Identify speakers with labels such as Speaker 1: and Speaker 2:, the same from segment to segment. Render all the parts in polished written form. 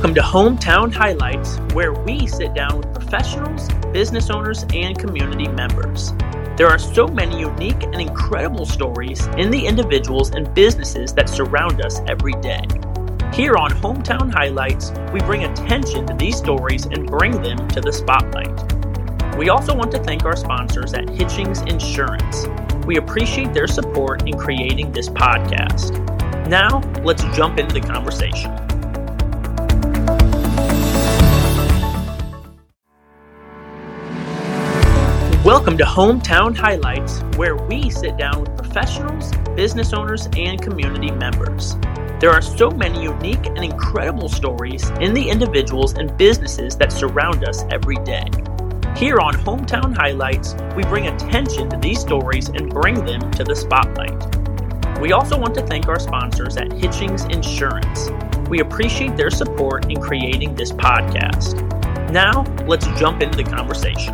Speaker 1: Welcome to Hometown Highlights, where we sit down with professionals, business owners, and community members. There are so many unique and incredible stories in the individuals and businesses that surround us every day. Here on Hometown Highlights, we bring attention to these stories and bring them to the spotlight. We also want to thank our sponsors at Hitchings Insurance. We appreciate their support in creating this podcast. Now, let's jump into the conversation. Welcome to Hometown Highlights, where we sit down with professionals, business owners, and community members. There are so many unique and incredible stories in the individuals and businesses that surround us every day. Here on Hometown Highlights, we bring attention to these stories and bring them to the spotlight. We also want to thank our sponsors at Hitchings Insurance. We appreciate their support in creating this podcast. Now, let's jump into the conversation.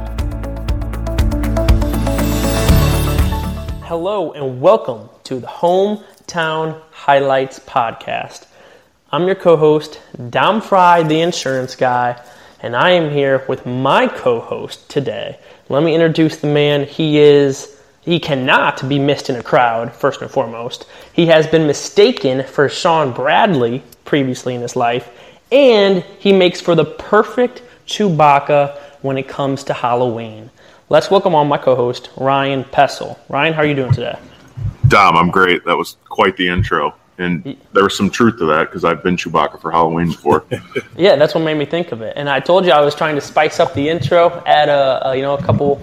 Speaker 1: Hello and welcome to the Hometown Highlights podcast. I'm your co-host, Dom Fry, the insurance guy, and I am here with my co-host today. Let me introduce the man. He cannot be missed in a crowd, first and foremost. He has been mistaken for Sean Bradley previously in his life, and he makes for the perfect Chewbacca when it comes to Halloween. Let's welcome on my co-host, Ryan Pessel. Ryan, how are you doing today?
Speaker 2: Dom, I'm great. That was quite the intro. And there was some truth to that because I've been Chewbacca for Halloween before.
Speaker 1: Yeah, that's what made me think of it. And I told you I was trying to spice up the intro, add a couple,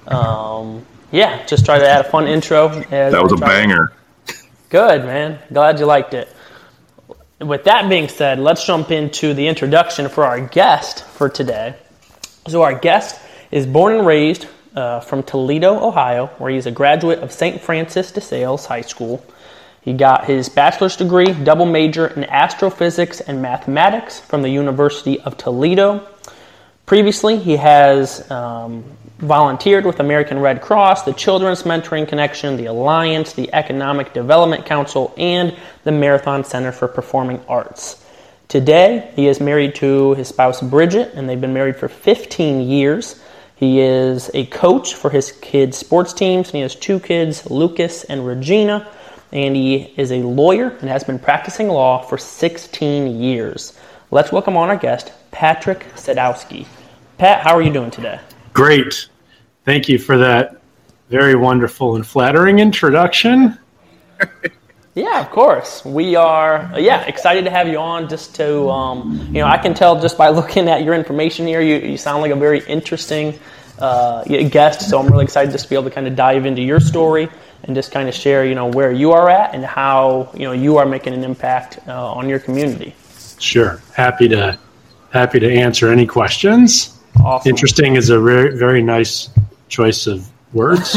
Speaker 1: just try to add a fun intro.
Speaker 2: That was a banger.
Speaker 1: Good, man. Glad you liked it. With that being said, let's jump into the introduction for our guest for today. So our guest is born and raised from Toledo, Ohio, where he's a graduate of St. Francis de Sales High School. He got his bachelor's degree, double major in astrophysics and mathematics from the University of Toledo. Previously, he has volunteered with American Red Cross, the Children's Mentoring Connection, the Alliance, the Economic Development Council, and the Marathon Center for Performing Arts. Today, he is married to his spouse, Bridget, and they've been married for 15 years. He is a coach for his kids' sports teams, and he has two kids, Lucas and Regina, and he is a lawyer and has been practicing law for 16 years. Let's welcome on our guest, Patrick Sadowski. Pat, how are you doing today?
Speaker 3: Great. Thank you for that very wonderful and flattering introduction.
Speaker 1: Yeah, of course. We are, excited to have you on just to, I can tell just by looking at your information here, you sound like a very interesting guest, so I'm really excited just to be able to kind of dive into your story and just kind of share, where you are at and how, you are making an impact on your community.
Speaker 3: Sure. Happy to answer any questions.
Speaker 1: Awesome.
Speaker 3: Interesting is a very, very nice choice of words.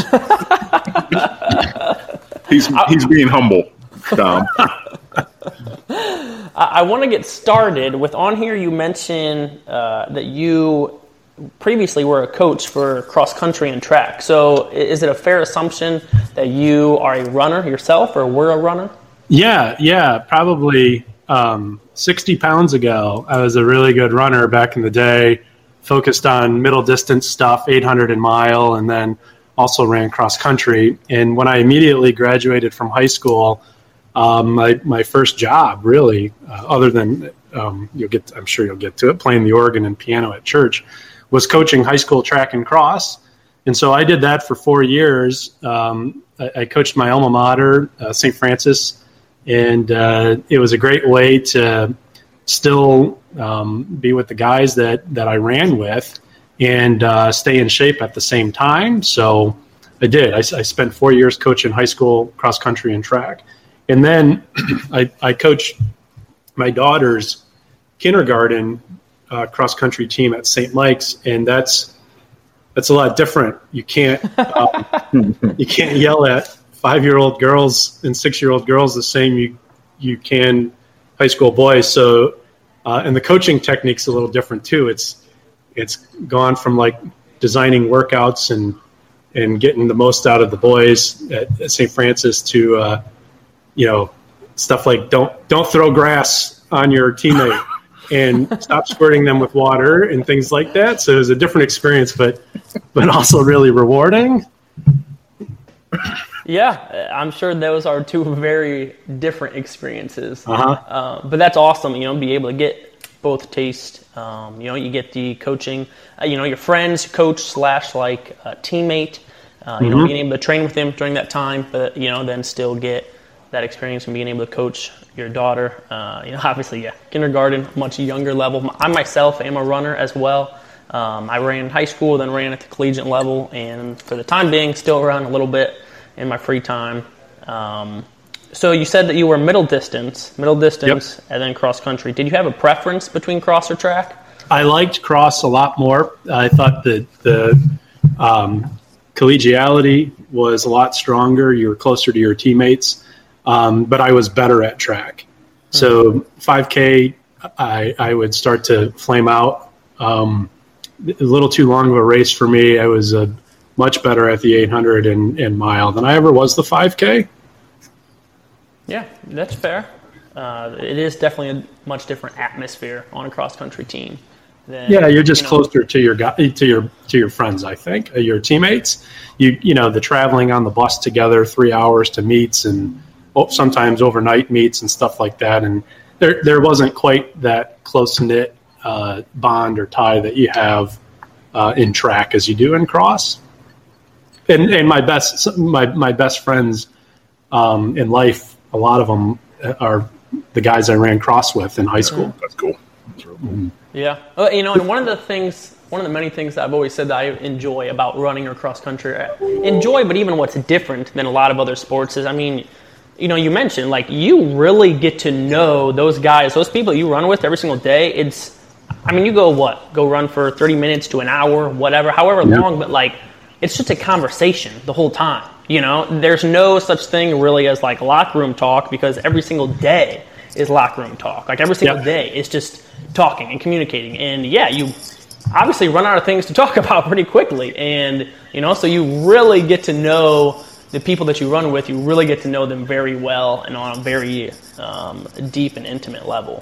Speaker 2: He's being humble.
Speaker 1: I want to get started with, on here you mentioned that you previously were a coach for cross country and track. So is it a fair assumption that you are a runner yourself or were a runner?
Speaker 3: Yeah. Probably 60 pounds ago, I was a really good runner back in the day, focused on middle distance stuff, 800 and mile, and then also ran cross country. And when I immediately graduated from high school, my first job, really, other than I'm sure you'll get to it, playing the organ and piano at church, was coaching high school track and cross. And so I did that for 4 years. I coached my alma mater, St. Francis, and it was a great way to still be with the guys that I ran with and stay in shape at the same time. So I did. I spent 4 years coaching high school cross country and track. And then I coached my daughter's kindergarten cross-country team at St. Mike's, and that's a lot different. You can't yell at 5-year-old girls and 6-year-old girls the same you can high school boys. So and the coaching technique's a little different too. It's gone from like designing workouts and getting the most out of the boys at St. Francis to stuff like don't throw grass on your teammate. and stopped squirting them with water and things like that. So it was a different experience, but also really rewarding.
Speaker 1: Yeah, I'm sure those are two very different experiences.
Speaker 3: Uh-huh.
Speaker 1: But that's awesome, be able to get both taste. You get the coaching, your friends, coach / teammate, being able to train with them during that time, but, then still get that experience and being able to coach your daughter. Obviously, kindergarten, much younger level. I myself am a runner as well. I ran in high school, then ran at the collegiate level, and for the time being, still run a little bit in my free time. So you said that you were middle distance,
Speaker 3: Yep.
Speaker 1: and then cross country. Did you have a preference between cross or track?
Speaker 3: I liked cross a lot more. I thought that the collegiality was a lot stronger. You were closer to your teammates, but I was better at track. So 5K, I would start to flame out. A little too long of a race for me. I was much better at the 800 and mile than I ever was the 5K.
Speaker 1: Yeah, that's fair. It is definitely a much different atmosphere on a cross-country team.
Speaker 3: You're just closer to your friends, I think, your teammates. The traveling on the bus together, 3 hours to meets and sometimes overnight meets and stuff like that. And there wasn't quite that close-knit bond or tie that you have in track as you do in cross. And my best friends in life, a lot of them are the guys I ran cross with in high school.
Speaker 2: That's cool. That's real cool.
Speaker 1: Yeah. And one of the many things that I've always said that I enjoy about running or cross country, but even what's different than a lot of other sports is, you mentioned, you really get to know those guys, those people you run with every single day. You go run for 30 minutes to an hour, whatever, however long, but it's just a conversation the whole time. There's no such thing really as locker room talk, because every single day is locker room talk. Every single day is just talking and communicating. And you obviously run out of things to talk about pretty quickly. And, so you really get to know the people that you run with. You really get to know them very well and on a very deep and intimate level.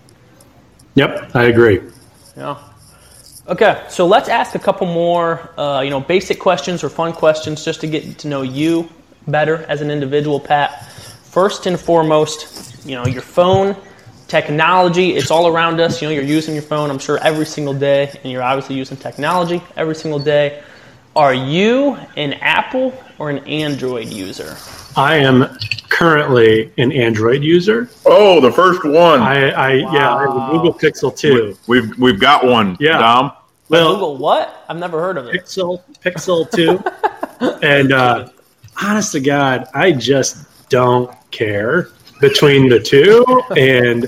Speaker 3: Yep, I agree.
Speaker 1: Yeah. Okay, so let's ask a couple more, basic questions or fun questions just to get to know you better as an individual, Pat. First and foremost, your phone, technology, it's all around us. You're using your phone, I'm sure, every single day, and you're obviously using technology every single day. Are you an Apple or an Android user?
Speaker 3: I am currently an Android user.
Speaker 2: Oh, the first one.
Speaker 3: I have a Google Pixel 2.
Speaker 2: We've got one, Dom.
Speaker 1: Well, Google what? I've never heard of it.
Speaker 3: Pixel 2. And honest to God, I just don't care between the two. And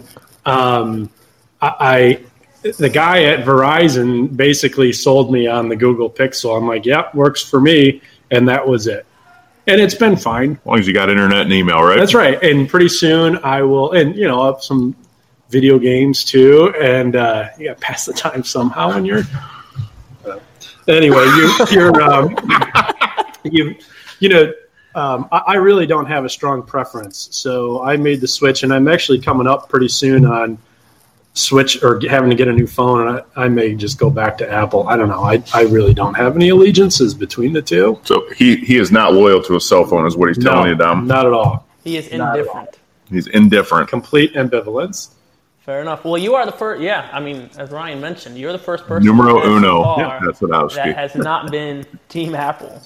Speaker 3: the guy at Verizon basically sold me on the Google Pixel. I'm like, yep, works for me. And that was it. And it's been fine.
Speaker 2: As long as you got internet and email, right?
Speaker 3: That's right. And pretty soon I will, and I'll have some video games too. And you got to pass the time somehow when you're. Anyway, I really don't have a strong preference. So I made the switch, and I'm actually coming up pretty soon on switch or having to get a new phone, and I may just go back to Apple. I don't know. I really don't have any allegiances between the two.
Speaker 2: So he is not loyal to a cell phone, is what he's telling you, Dom.
Speaker 3: Not at all.
Speaker 1: He is indifferent.
Speaker 2: He's indifferent.
Speaker 3: Complete ambivalence.
Speaker 1: Fair enough. Well, you are the first. Yeah, as Ryan mentioned, you're the first person.
Speaker 2: Numero uno. Yeah, that's what I was
Speaker 1: that has not been Team Apple.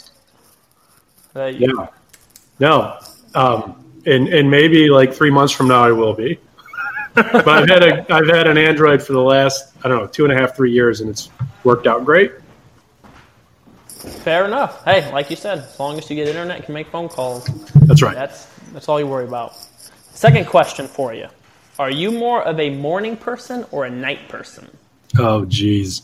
Speaker 3: No. And maybe 3 months from now I will be. But I've had an Android for the last 2.5, 3 years, and it's worked out great.
Speaker 1: Fair enough. Hey, like you said, as long as you get internet, you can make phone calls.
Speaker 3: That's right.
Speaker 1: That's all you worry about. Second question for you. Are you more of a morning person or a night person?
Speaker 3: Oh, geez.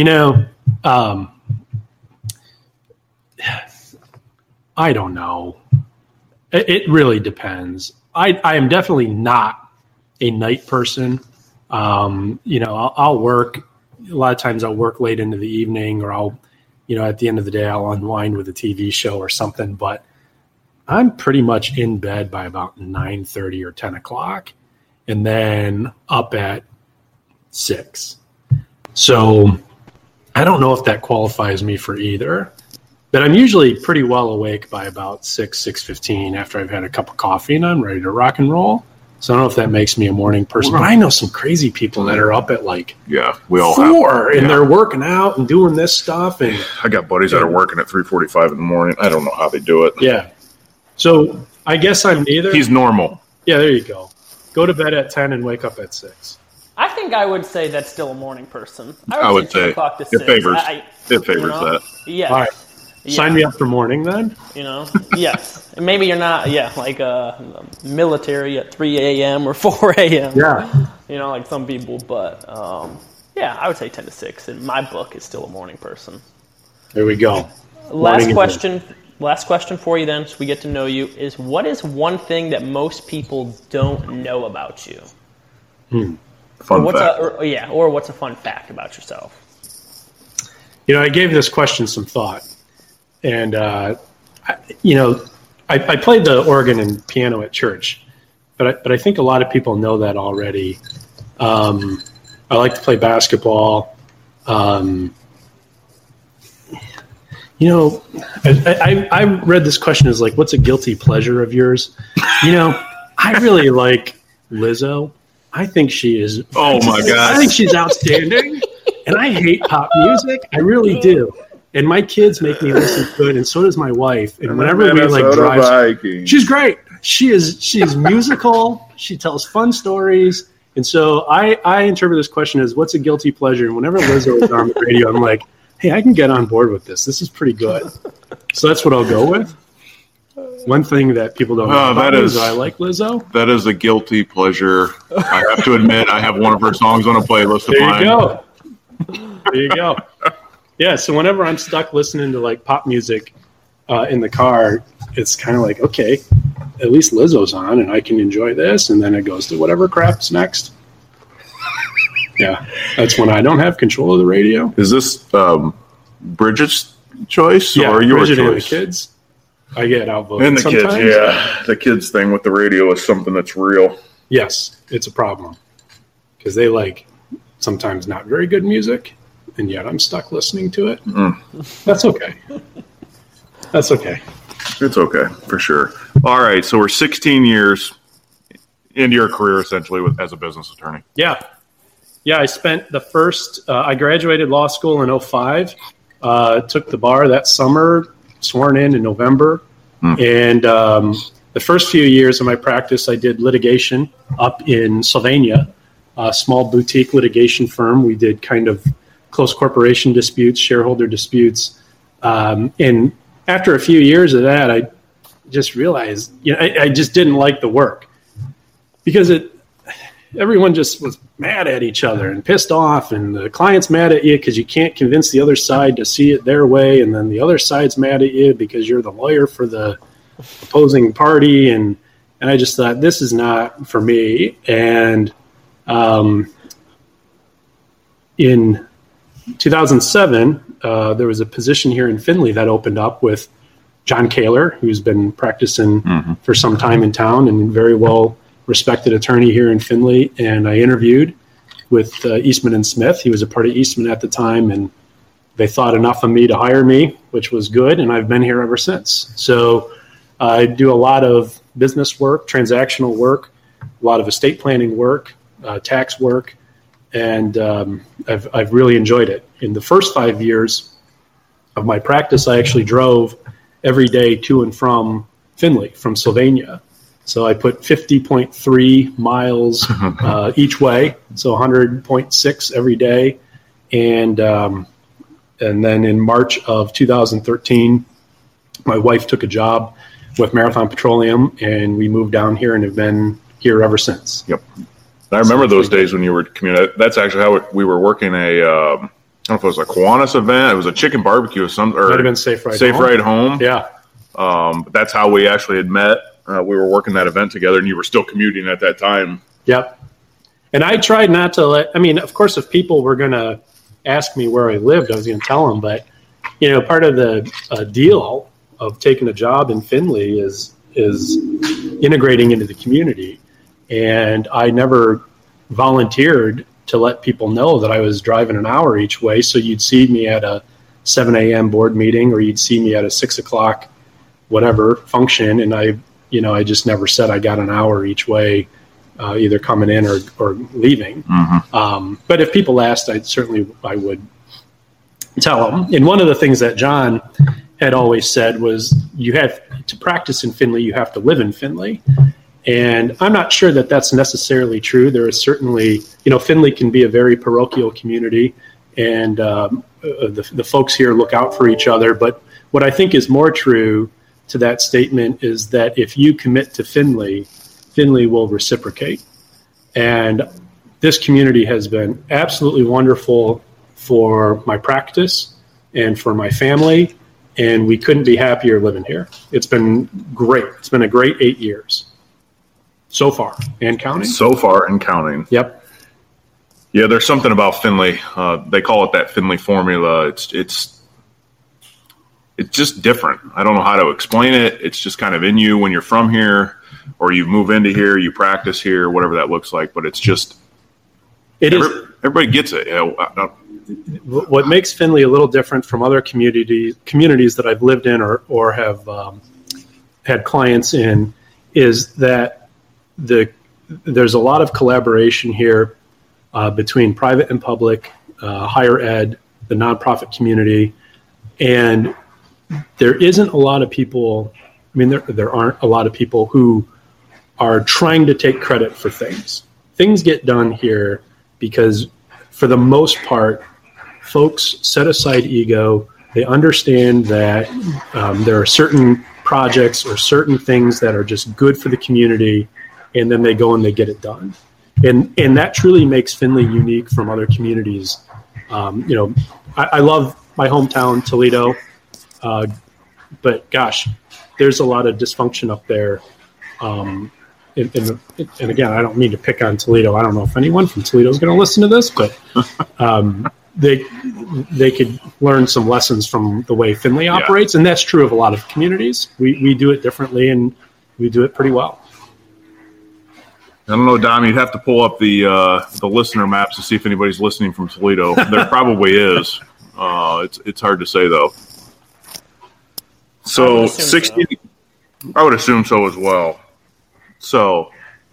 Speaker 3: I don't know. It really depends. I am definitely not a night person. I'll work. A lot of times I'll work late into the evening, or I'll, at the end of the day, I'll unwind with a TV show or something. But I'm pretty much in bed by about 9:30 or 10 o'clock. And then up at 6. So I don't know if that qualifies me for either, but I'm usually pretty well awake by about 6:15 after I've had a cup of coffee and I'm ready to rock and roll. So I don't know if that makes me a morning person, but I know some crazy people that are up at like
Speaker 2: we all
Speaker 3: 4 and they're working out and doing this stuff. And
Speaker 2: I got buddies that are working at 3:45 in the morning. I don't know how they do it.
Speaker 3: Yeah. So I guess I'm neither.
Speaker 2: He's normal.
Speaker 3: Yeah, there you go. Go to bed at 10 and wake up at 6.
Speaker 1: I think I would say that's still a morning person.
Speaker 2: I would say
Speaker 1: 2 o'clock to 6.
Speaker 2: It favors that.
Speaker 1: Yes.
Speaker 3: All right. Sign me up for morning then.
Speaker 1: Yes. And maybe you're not, like military at 3 a.m. or 4 a.m.
Speaker 3: Yeah.
Speaker 1: Like some people. But, I would say 10 to 6. In my book, is still a morning person.
Speaker 3: There we go.
Speaker 1: Last question for you then, so we get to know you, is what is one thing that most people don't know about you?
Speaker 2: Fun fact.
Speaker 1: Or what's a fun fact about yourself?
Speaker 3: I gave this question some thought. And, I played the organ and piano at church, but I think a lot of people know that already. I like to play basketball. I read this question as like, what's a guilty pleasure of yours? I really like Lizzo. I think she is.
Speaker 2: Oh my God.
Speaker 3: I think she's outstanding. And I hate pop music. I really do. And my kids make me listen to it, and so does my wife. And whenever we drive, she's great. She's musical. She tells fun stories. And so I interpret this question as what's a guilty pleasure? And whenever Lizzo is on the radio, I'm like, hey, I can get on board with this. This is pretty good. So that's what I'll go with. One thing that people don't know about is I like Lizzo.
Speaker 2: That is a guilty pleasure. I have to admit, I have one of her songs on a playlist of mine.
Speaker 3: There you go. Yeah, so whenever I'm stuck listening to like pop music in the car, it's kind of like, okay, at least Lizzo's on and I can enjoy this. And then it goes to whatever crap's next. Yeah, that's when I don't have control of the radio.
Speaker 2: Is this Bridget's choice or your
Speaker 3: Bridget
Speaker 2: choice?
Speaker 3: And the kids. I get outvoted
Speaker 2: And the
Speaker 3: sometimes.
Speaker 2: kids, yeah. The kids thing with the radio is something that's real.
Speaker 3: Yes, it's a problem. Because they like sometimes not very good music. And yet I'm stuck listening to it. That's okay. That's okay.
Speaker 2: It's okay, for sure. All right, so we're 16 years into your career, essentially, as a business attorney.
Speaker 3: Yeah. Yeah, I spent the first, I graduated law school in 2005, took the bar that summer, sworn in November. And the first few years of my practice, I did litigation up in Sylvania, a small boutique litigation firm. We did kind of close corporation disputes, shareholder disputes. And after a few years of that, I just realized, I just didn't like the work because everyone just was mad at each other and pissed off, and the client's mad at you because you can't convince the other side to see it their way. And then the other side's mad at you because you're the lawyer for the opposing party. And I just thought, this is not for me. And in 2007, there was a position here in Findlay that opened up with John Kaler, who's been practicing for some time in town and very well respected attorney here in Findlay. And I interviewed with Eastman and Smith. He was a part of Eastman at the time, and they thought enough of me to hire me, which was good. And I've been here ever since. So I do a lot of business work, transactional work, a lot of estate planning work, tax work. And I've really enjoyed it. In the first 5 years of my practice, I actually drove every day to and from Findlay, from Sylvania. So I put 50.3 miles each way, so 100.6 every day. And then in March of 2013, my wife took a job with Marathon Petroleum, and we moved down here and have been here ever since.
Speaker 2: Yep. I remember those days when you were commuting. That's actually how we were working I don't know if it was a Kiwanis event. It was a chicken barbecue or something. Or
Speaker 3: might have been Safe Ride
Speaker 2: Home.
Speaker 3: Yeah.
Speaker 2: That's how we actually had met. We were working that event together, and you were still commuting at that time.
Speaker 3: Yep. And I tried not to of course, if people were going to ask me where I lived, I was going to tell them. But, part of the deal of taking a job in Findlay is integrating into the community. And I never volunteered to let people know that I was driving an hour each way. So you'd see me at a 7 a.m. board meeting, or you'd see me at a 6 o'clock whatever function, and I just never said I got an hour each way, either coming in or leaving.
Speaker 2: Mm-hmm.
Speaker 3: But if people asked, I would tell them. And one of the things that John had always said was, you have to practice in Findlay, you have to live in Findlay. And I'm not sure that that's necessarily true. There is certainly, Findlay can be a very parochial community, and the folks here look out for each other. But what I think is more true to that statement is that if you commit to Findlay, Findlay will reciprocate. And this community has been absolutely wonderful for my practice and for my family, and we couldn't be happier living here. It's been great. It's been a great 8 years. So far, and counting.
Speaker 2: So far, and counting.
Speaker 3: Yep.
Speaker 2: Yeah, there's something about Findlay. They call it that Findlay formula. It's just different. I don't know how to explain it. It's just kind of in you when you're from here, or you move into here, you practice here, whatever that looks like. But it's just everybody gets it.
Speaker 3: What makes Findlay a little different from other communities that I've lived in or have had clients in is that there's a lot of collaboration here between private and public, higher ed, the nonprofit community, and there isn't a lot of people. I mean, there aren't a lot of people who are trying to take credit for things. Things get done here because, for the most part, folks set aside ego. They understand that there are certain projects or certain things that are just good for the community, and then they go and they get it done. And that truly makes Findlay unique from other communities. I love my hometown, Toledo, but gosh, there's a lot of dysfunction up there. And again, I don't mean to pick on Toledo. I don't know if anyone from Toledo is going to listen to this, but they could learn some lessons from the way Findlay operates, and that's true of a lot of communities. We do it differently, and we do it pretty well.
Speaker 2: I don't know, Dom. You'd have to pull up the listener maps to see if anybody's listening from Toledo. There probably is. It's hard to say though. So 16, I would assume so as well. So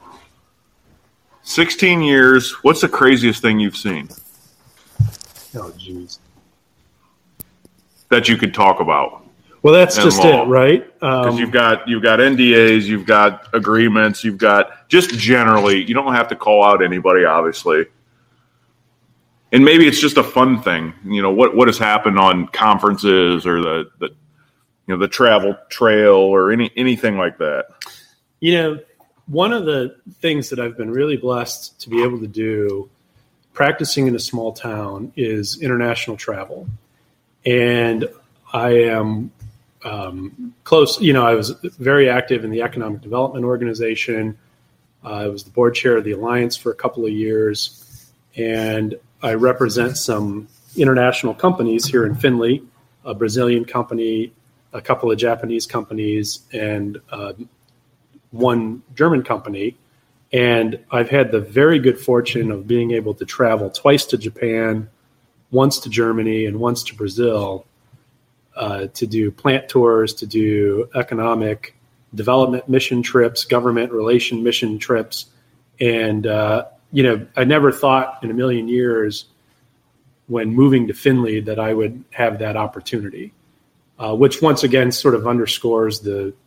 Speaker 2: 16 years. What's the craziest thing you've seen?
Speaker 3: Oh, geez.
Speaker 2: That you could talk about?
Speaker 3: Well, that's just it, right?
Speaker 2: Because you've got NDAs, you've got agreements, you've got just generally. You don't have to call out anybody, obviously. And maybe it's just a fun thing. What has happened on conferences or the travel trail or anything like that.
Speaker 3: One of the things that I've been really blessed to be able to do, practicing in a small town, is international travel, and I am close. I was very active in the Economic Development Organization. I was the board chair of the Alliance for a couple of years, and I represent some international companies here in Findlay, a Brazilian company, a couple of Japanese companies, and one German company. And I've had the very good fortune of being able to travel twice to Japan, once to Germany, and once to Brazil, to do plant tours, to do economic development mission trips, government relation mission trips. And, I never thought in a million years when moving to Findlay that I would have that opportunity, which once again sort of underscores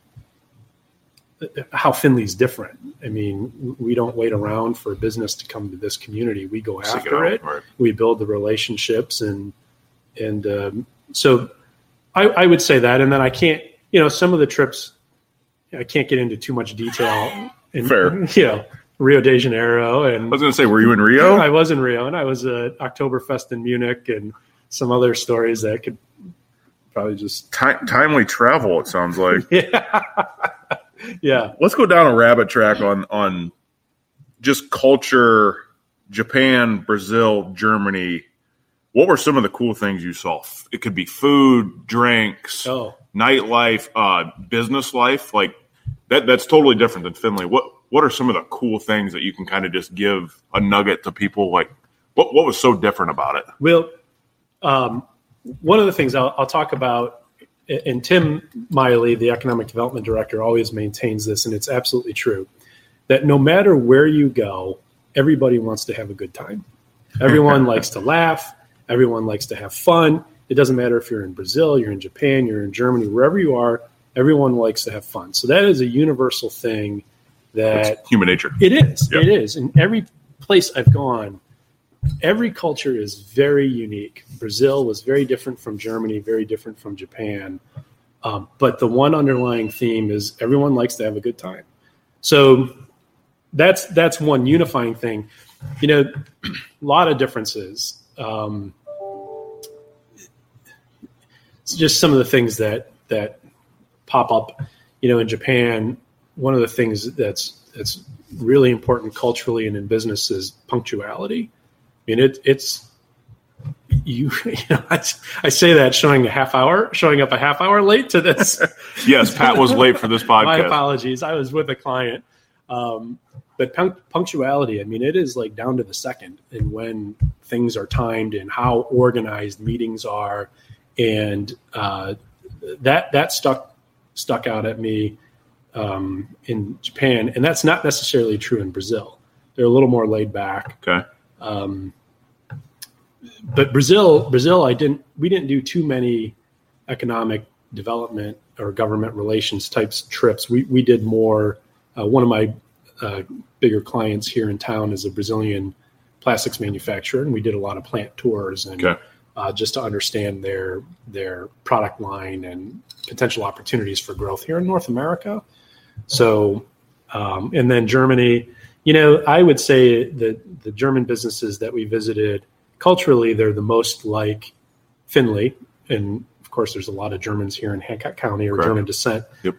Speaker 3: how Findlay's different. I mean, we don't wait around for business to come to this community. We go after it. Right. We build the relationships, and so I would say that. And then I can't, some of the trips, I can't get into too much detail.
Speaker 2: Fair.
Speaker 3: Rio de Janeiro. And
Speaker 2: I was going to say, were you in Rio?
Speaker 3: I was in Rio, and I was at Oktoberfest in Munich, and some other stories that could probably just
Speaker 2: timely travel. It sounds like.
Speaker 3: Yeah.
Speaker 2: Let's go down a rabbit track on just culture, Japan, Brazil, Germany. What were some of the cool things you saw? It could be food, drinks, nightlife, business life. Like that's totally different than Findlay. What are some of the cool things that you can kind of just give a nugget to people? Like, What was so different about it?
Speaker 3: Well, one of the things I'll talk about, and Tim Miley, the economic development director, always maintains this, and it's absolutely true, that no matter where you go, everybody wants to have a good time. Everyone likes to laugh. Everyone likes to have fun. It doesn't matter if you're in Brazil, you're in Japan, you're in Germany, wherever you are, everyone likes to have fun. So that is a universal thing that
Speaker 2: it's human nature.
Speaker 3: It is.
Speaker 2: Yep.
Speaker 3: It is. In every place I've gone, every culture is very unique. Brazil was very different from Germany, very different from Japan. But the one underlying theme is everyone likes to have a good time. So that's one unifying thing. A lot of differences. It's just some of the things that pop up. In Japan, one of the things that's really important culturally and in business is punctuality. I mean, I say that showing up a half hour late to this.
Speaker 2: Yes, Pat was late for this podcast.
Speaker 3: My apologies. I was with a client. But punctuality, I mean, it is like down to the second and when things are timed and how organized meetings are. And that stuck out at me in Japan. And that's not necessarily true in Brazil. They're a little more laid back.
Speaker 2: Okay.
Speaker 3: But Brazil, we didn't do too many economic development or government relations types trips. We did more. One of my bigger clients here in town is a Brazilian plastics manufacturer, and we did a lot of plant tours and just to understand their product line and potential opportunities for growth here in North America. So, and then Germany, I would say that the German businesses that we visited, culturally, they're the most like Finley. And of course, there's a lot of Germans here in Hancock County or German descent.
Speaker 2: Yep.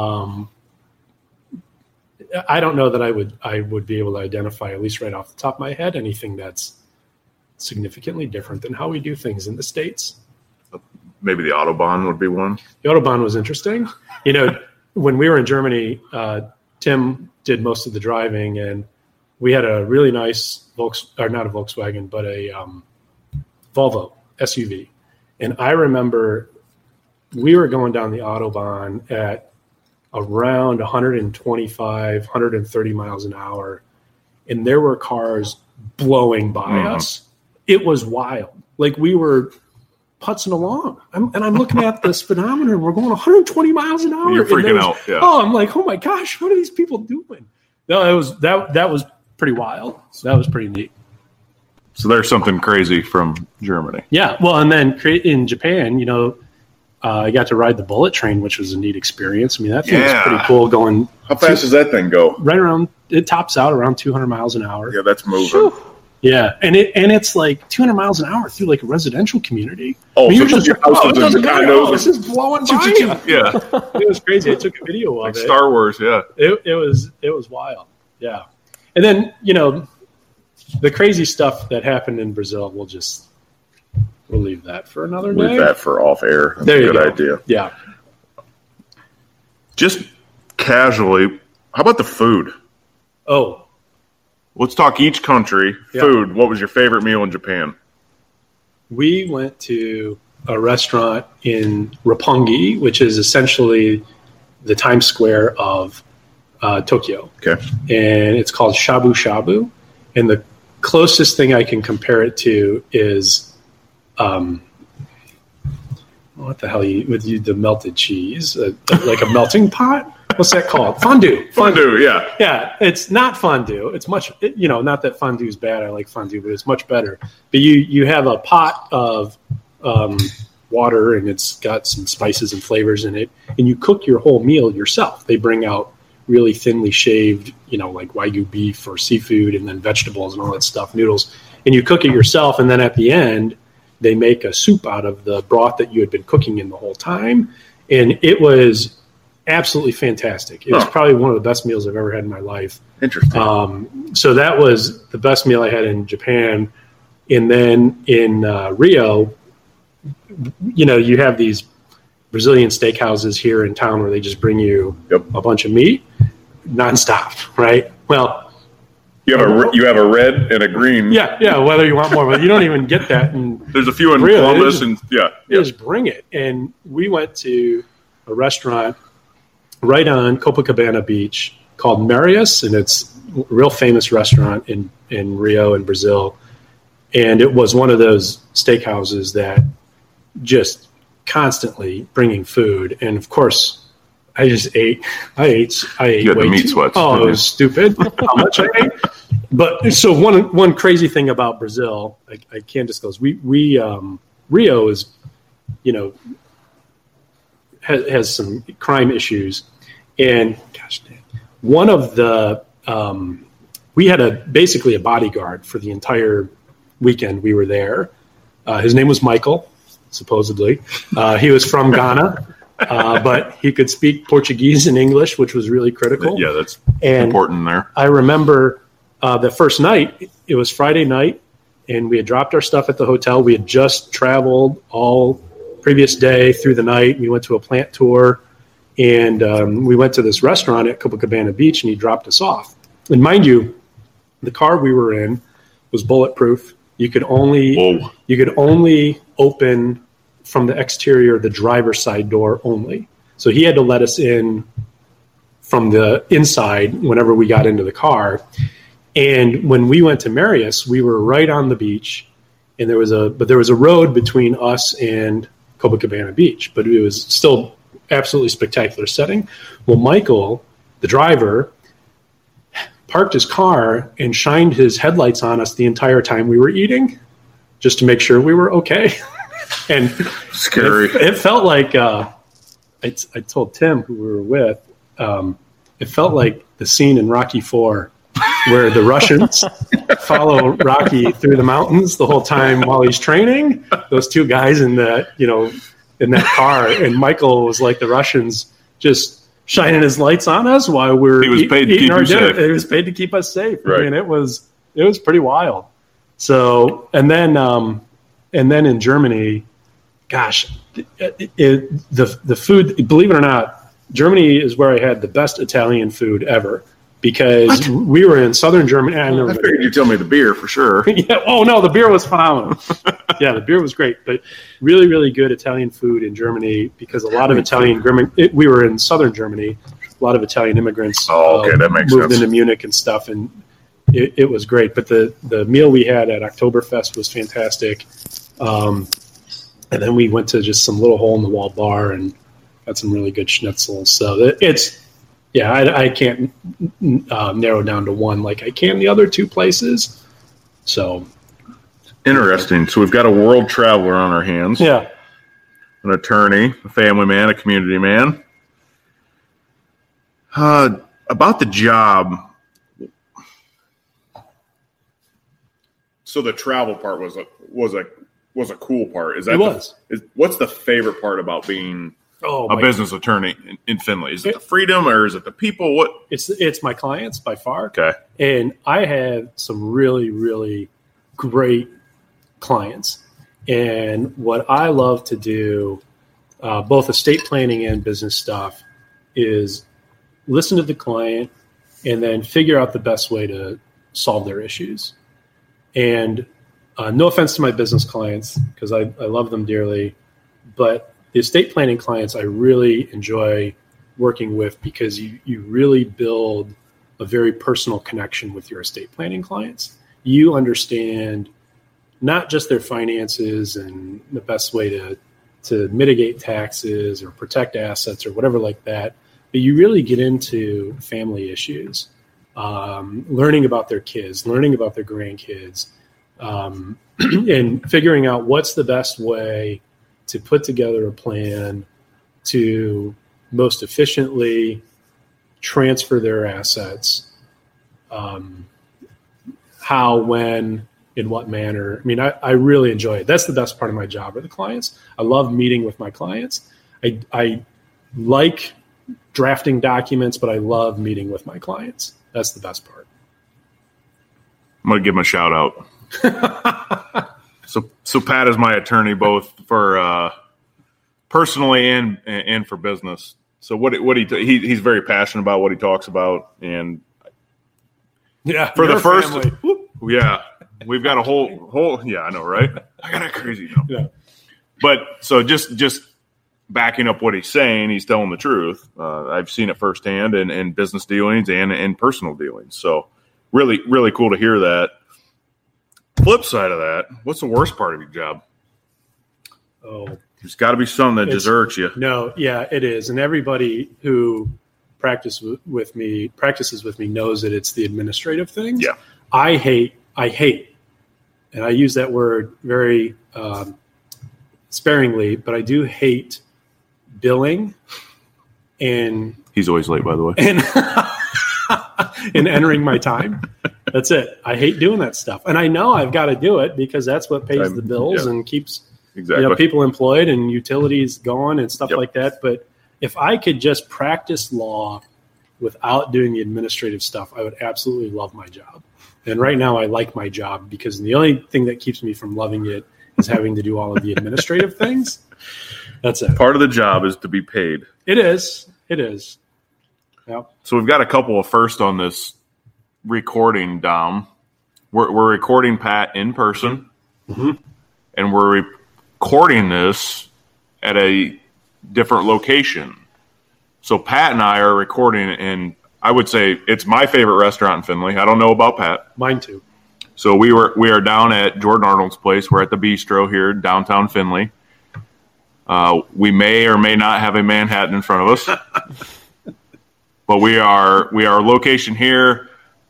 Speaker 3: I don't know that I would be able to identify, at least right off the top of my head, anything that's significantly different than how we do things in the States.
Speaker 2: Maybe the Autobahn would be one.
Speaker 3: The Autobahn was interesting. When we were in Germany, Tim did most of the driving, and we had a really nice not a Volkswagen, but a Volvo SUV. And I remember we were going down the Autobahn at around 125, 130 miles an hour, and there were cars blowing by us. It was wild. Like we were putzing along. I'm looking at the speedometer, and we're going 120 miles an hour.
Speaker 2: You're freaking out. Yeah.
Speaker 3: Oh, I'm like, oh my gosh, what are these people doing? No, it was that was pretty wild. That was pretty neat.
Speaker 2: So there's something crazy from Germany.
Speaker 3: Yeah. Well, and then in Japan, I got to ride the bullet train, which was a neat experience. I mean, that thing was pretty cool going.
Speaker 2: How fast does that thing go?
Speaker 3: Right around, it tops out around 200 miles an hour.
Speaker 2: Yeah, that's moving. Whew.
Speaker 3: Yeah, and it's like 200 miles an hour through like a residential community.
Speaker 2: Oh,
Speaker 3: I mean,
Speaker 2: so just your houses and condos.
Speaker 3: This is blowing by you.
Speaker 2: Yeah,
Speaker 3: it was crazy. I took a video of
Speaker 2: like
Speaker 3: it.
Speaker 2: Star Wars. Yeah,
Speaker 3: it was wild. Yeah, and then the crazy stuff that happened in Brazil. We'll leave that for another day.
Speaker 2: Leave that for off air. That's
Speaker 3: there
Speaker 2: a good idea.
Speaker 3: Yeah.
Speaker 2: Just casually, how about the food?
Speaker 3: Oh.
Speaker 2: Let's talk each country. Yeah. Food. What was your favorite meal in Japan?
Speaker 3: We went to a restaurant in Roppongi, which is essentially the Times Square of Tokyo. Okay. And it's called Shabu Shabu. And the closest thing I can compare it to is what the hell the melted cheese, like a melting pot? What's that called? Fondue.
Speaker 2: Fondue, yeah.
Speaker 3: Yeah, it's not fondue. It's much, not that fondue is bad. I like fondue, but it's much better. But you have a pot of water, and it's got some spices and flavors in it, and you cook your whole meal yourself. They bring out really thinly shaved, like Wagyu beef or seafood, and then vegetables and all that stuff, noodles. And you cook it yourself, and then at the end, they make a soup out of the broth that you had been cooking in the whole time. And it was absolutely fantastic. It was probably one of the best meals I've ever had in my life.
Speaker 2: Interesting.
Speaker 3: So that was the best meal I had in Japan. And then in Rio, you have these Brazilian steakhouses here in town where they just bring you a bunch of meat nonstop, right? Well,
Speaker 2: You have a red and a green.
Speaker 3: Yeah, whether you want more, but you don't even get that. And
Speaker 2: there's a few in
Speaker 3: really,
Speaker 2: Columbus, and
Speaker 3: you just bring it. And we went to a restaurant right on Copacabana Beach called Marius, and it's a real famous restaurant in Rio in Brazil. And it was one of those steakhouses that just constantly bringing food. And of course, I ate
Speaker 2: you had
Speaker 3: way
Speaker 2: the meat
Speaker 3: too.
Speaker 2: sweats.
Speaker 3: Oh, it was stupid how much I ate. But so one crazy thing about Brazil, I can't disclose. We Rio is, has some crime issues, and gosh, one of the we had basically a bodyguard for the entire weekend we were there. His name was Michael, supposedly. He was from Ghana, but he could speak Portuguese and English, which was really critical.
Speaker 2: Yeah, that's important there.
Speaker 3: I remember the first night, it was Friday night, and we had dropped our stuff at the hotel. We had just traveled all previous day through the night. We went to a plant tour, and we went to this restaurant at Copacabana Beach, and he dropped us off. And mind you, the car we were in was bulletproof. You could only open from the exterior the driver's side door only. So he had to let us in from the inside whenever we got into the car. And when we went to Marius, we were right on the beach, and there was a road between us and Copacabana Beach, but it was still absolutely spectacular setting. Well, Michael, the driver, parked his car and shined his headlights on us the entire time we were eating, just to make sure we were okay. And
Speaker 2: scary.
Speaker 3: It felt like I told Tim, who we were with, it felt like the scene in Rocky IV, where the Russians follow Rocky through the mountains the whole time while he's training. Those two guys in that car, and Michael was like the Russians, just shining his lights on us while we're eating our dinner. He was paid to keep us safe.
Speaker 2: Right.
Speaker 3: I mean, it was pretty wild. So, and then in Germany, gosh, the food, believe it or not, Germany is where I had the best Italian food ever, because we were in southern Germany.
Speaker 2: I figured you'd tell me the beer for sure.
Speaker 3: Yeah. Oh no, the beer was phenomenal. Yeah, the beer was great, but really, really good Italian food in Germany, because a lot of we were in southern Germany. A lot of Italian immigrants
Speaker 2: that makes
Speaker 3: moved
Speaker 2: sense.
Speaker 3: into Munich and stuff, and it was great. But the meal we had at Oktoberfest was fantastic. And then we went to just some little hole-in-the-wall bar and got some really good schnitzel. So I can't narrow down to one like I can the other two places. So
Speaker 2: interesting. So we've got a world traveler on our hands.
Speaker 3: Yeah.
Speaker 2: An attorney, a family man, a community man. About the job. So the travel part was a cool part. What's the favorite part about being a business attorney in Findlay? Is it the freedom, or is it the people? What?
Speaker 3: It's my clients by far.
Speaker 2: Okay.
Speaker 3: And I had some really, really great clients. And what I love to do, both estate planning and business stuff, is listen to the client and then figure out the best way to solve their issues. And no offense to my business clients, because I love them dearly, but the estate planning clients I really enjoy working with, because you really build a very personal connection with your estate planning clients. You understand not just their finances and the best way to mitigate taxes or protect assets or whatever like that, but you really get into family issues, learning about their kids, learning about their grandkids, and figuring out what's the best way to put together a plan to most efficiently transfer their assets, how, when, in what manner. I mean, I really enjoy it. That's the best part of my job, are the clients. I love meeting with my clients. I like drafting documents, but I love meeting with my clients. That's the best part.
Speaker 2: I'm going to give him a shout out. So Pat is my attorney, both for personally and for business. So he's very passionate about what he talks about, and
Speaker 3: Yeah,
Speaker 2: for the
Speaker 3: your
Speaker 2: first.
Speaker 3: family.
Speaker 2: Yeah, we've got a whole. Yeah, I know, right? I got it crazy now.
Speaker 3: Yeah.
Speaker 2: But so just backing up what he's saying, he's telling the truth. I've seen it firsthand in business dealings and in personal dealings. So really, really cool to hear that. Flip side of that, what's the worst part of your job?
Speaker 3: Oh,
Speaker 2: There's got to be something that deserts you.
Speaker 3: No, yeah, it is. And everybody who practices with me knows that it's the administrative things.
Speaker 2: Yeah.
Speaker 3: I hate, and I use that word very sparingly, but I do hate billing and
Speaker 2: He's always late, by the way.
Speaker 3: and entering my time. That's it. I hate doing that stuff. And I know I've got to do it because that's what pays the bills and keeps people employed and utilities going and stuff like that. But if I could just practice law without doing the administrative stuff, I would absolutely love my job. And right now I like my job because the only thing that keeps me from loving it is having to do all of the administrative things. That's it.
Speaker 2: Part of the job is to be paid.
Speaker 3: It is. It is. Yep.
Speaker 2: So we've got a couple of firsts on this recording, Dom. We're recording Pat in person, and we're recording this at a different location. So Pat and I are recording in, I would say, it's my favorite restaurant in Findlay. I don't know about Pat.
Speaker 3: Mine too.
Speaker 2: So we are down at Jordan Arnold's place. We're at the Bistro here, downtown Findlay. We may or may not have a Manhattan in front of us, but we are location here.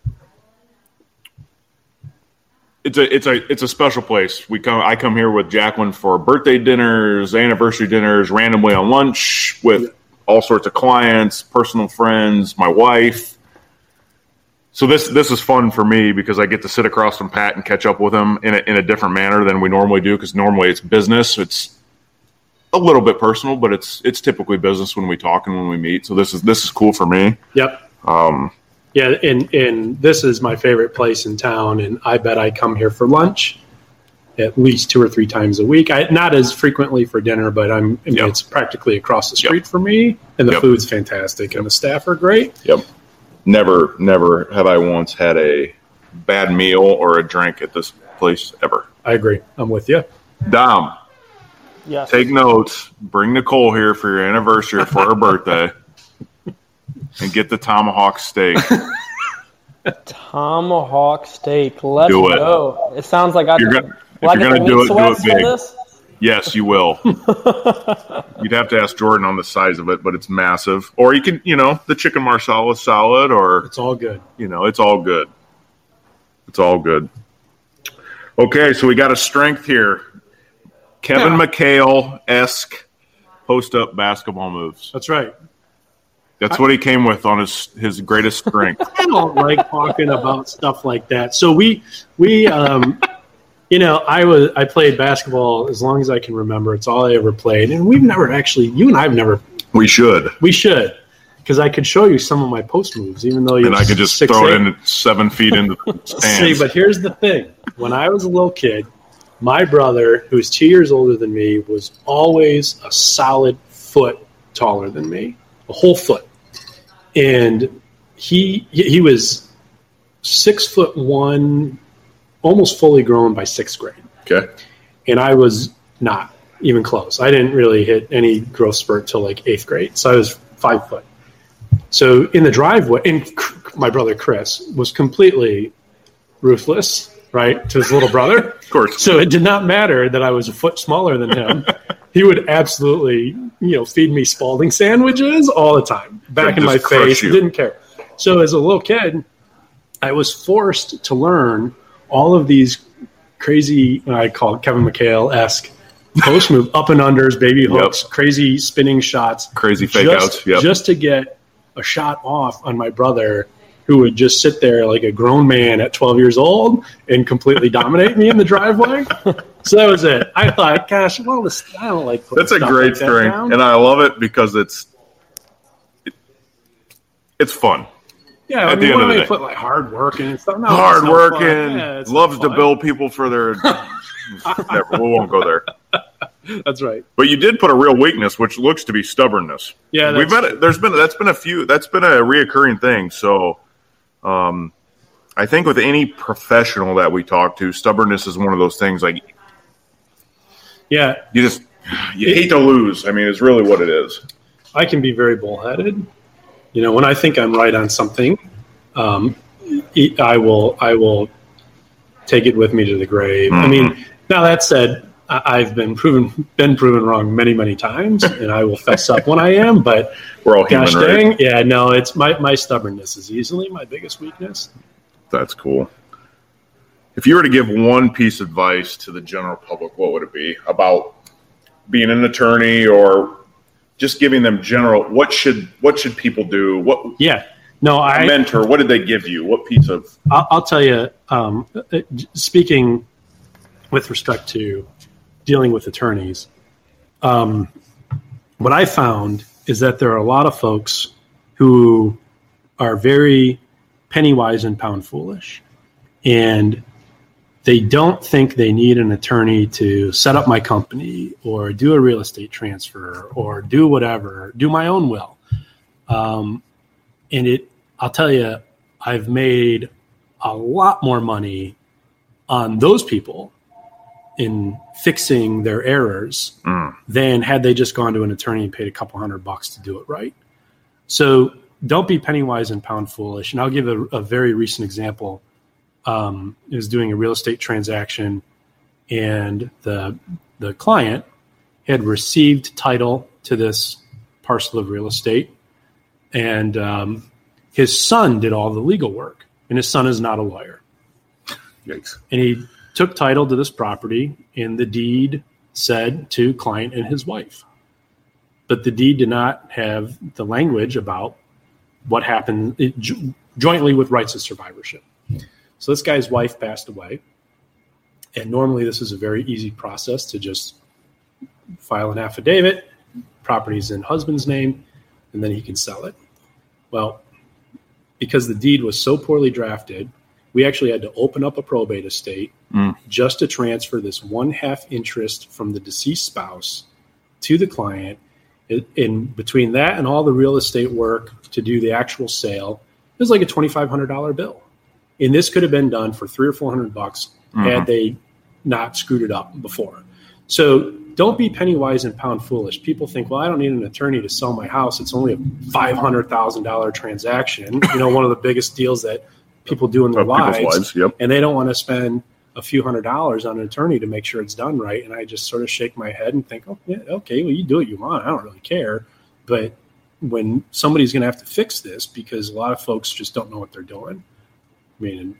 Speaker 2: It's a special place. I come here with Jacqueline for birthday dinners, anniversary dinners, randomly on lunch with all sorts of clients, personal friends, my wife. So this is fun for me because I get to sit across from Pat and catch up with him in a different manner than we normally do. Because normally it's business. It's a little bit personal, but it's typically business when we talk and when we meet. So this is cool for me.
Speaker 3: Yep. Yeah, and this is my favorite place in town, and I bet I come here for lunch at least 2 or 3 times a week. Not as frequently for dinner, but it's practically across the street for me, and the food's fantastic, and the staff are great.
Speaker 2: Yep. Never have I once had a bad meal or a drink at this place ever.
Speaker 3: I agree. I'm with you.
Speaker 2: Dom,
Speaker 1: Yes.
Speaker 2: take notes. Bring Nicole here for your anniversary for her birthday. And get the tomahawk steak.
Speaker 1: Tomahawk steak. Let's
Speaker 2: Do it.
Speaker 1: go. It sounds like
Speaker 2: If you're gonna do it big.
Speaker 1: This?
Speaker 2: Yes, you will. You'd have to ask Jordan on the size of it, but it's massive. Or you can, the chicken marsala salad, or
Speaker 3: It's all good.
Speaker 2: it's all good. It's all good. Okay, so we got a strength here. Kevin McHale-esque post-up basketball moves.
Speaker 3: That's right.
Speaker 2: That's what he came with on his greatest strength.
Speaker 3: I don't like talking about stuff like that. So we I played basketball as long as I can remember. It's all I ever played. And we've never actually, you and I have never.
Speaker 2: We should.
Speaker 3: Because I could show you some of my post moves, even though
Speaker 2: And I could just throw it in 7 feet into the stands.
Speaker 3: See, but here's the thing. When I was a little kid, my brother, who's 2 years older than me, was always a solid foot taller than me, a whole foot. And he was 6'1", almost fully grown by 6th grade.
Speaker 2: Okay.
Speaker 3: And I was not even close. I didn't really hit any growth spurt till like 8th grade. So I was 5 foot. So in the driveway, and my brother Chris was completely ruthless, right, to his little brother.
Speaker 2: Of course.
Speaker 3: So it did not matter that I was a foot smaller than him. He would absolutely, feed me Spalding sandwiches all the time, back in my face. Didn't care. So as a little kid, I was forced to learn all of these crazy, I call it Kevin McHale-esque post move, up and unders, baby hooks, crazy spinning shots,
Speaker 2: crazy fake outs,
Speaker 3: just to get a shot off on my brother, who would just sit there like a grown man at 12 years old and completely dominate me in the driveway. So that was it. I thought, gosh, I don't like putting
Speaker 2: That's a
Speaker 3: stuff
Speaker 2: great
Speaker 3: like that
Speaker 2: strength,
Speaker 3: down.
Speaker 2: and I love it because it's fun.
Speaker 3: Yeah,
Speaker 2: at the end of the day,
Speaker 3: put like hard work in and stuff. No,
Speaker 2: hard
Speaker 3: it's no
Speaker 2: working,
Speaker 3: fun. Yeah, it's
Speaker 2: loves
Speaker 3: no
Speaker 2: to
Speaker 3: fun.
Speaker 2: build people for their. Never, we won't go there.
Speaker 3: That's right.
Speaker 2: But you did put a real weakness, which looks to be stubbornness.
Speaker 3: Yeah,
Speaker 2: we've had it. That's been a reoccurring thing. So, I I think with any professional that we talk to, stubbornness is one of those things. Like,
Speaker 3: yeah,
Speaker 2: you hate to lose. I mean, it's really what it is.
Speaker 3: I can be very bullheaded. When I think I'm right on something, I will take it with me to the grave.
Speaker 2: Mm-hmm.
Speaker 3: I mean, now that said, I've been proven wrong many, many times, and I will fess up when I am. But
Speaker 2: we're all human, right?
Speaker 3: Yeah, no, it's my stubbornness is easily my biggest weakness.
Speaker 2: That's cool. If you were to give one piece of advice to the general public, what would it be about being an attorney, or just giving them general? What should people do? A mentor. What did they give you? What piece of?
Speaker 3: I'll tell you. Speaking with respect to dealing with attorneys, what I found is that there are a lot of folks who are very penny wise and pound foolish, and they don't think they need an attorney to set up my company or do a real estate transfer or do whatever, do my own will. I'll tell you, I've made a lot more money on those people in fixing their errors than had they just gone to an attorney and paid a couple $100 to do it right. So don't be penny wise and pound foolish. And I'll give a very recent example. I was doing a real estate transaction, and the client had received title to this parcel of real estate, and his son did all the legal work, and his son is not a lawyer.
Speaker 2: Yikes.
Speaker 3: And he took title to this property, and the deed said to client and his wife. But the deed did not have the language about what happened jointly with rights of survivorship. So this guy's wife passed away, and normally this is a very easy process to just file an affidavit, property's in husband's name, and then he can sell it. Well, because the deed was so poorly drafted, we actually had to open up a probate estate just to transfer this 1/2 interest from the deceased spouse to the client. In between that and all the real estate work to do the actual sale, it was like a $2,500 bill. And this could have been done for $300 or $400 had they not screwed it up before. So don't be penny wise and pound foolish. People think, well, I don't need an attorney to sell my house. It's only a $500,000 transaction. One of the biggest deals that people do in their lives.
Speaker 2: Yep.
Speaker 3: And they don't want to spend a few $100s on an attorney to make sure it's done right. And I just sort of shake my head and think, oh, yeah, okay, well, you do what you want. I don't really care. But when somebody's going to have to fix this, because a lot of folks just don't know what they're doing. I mean,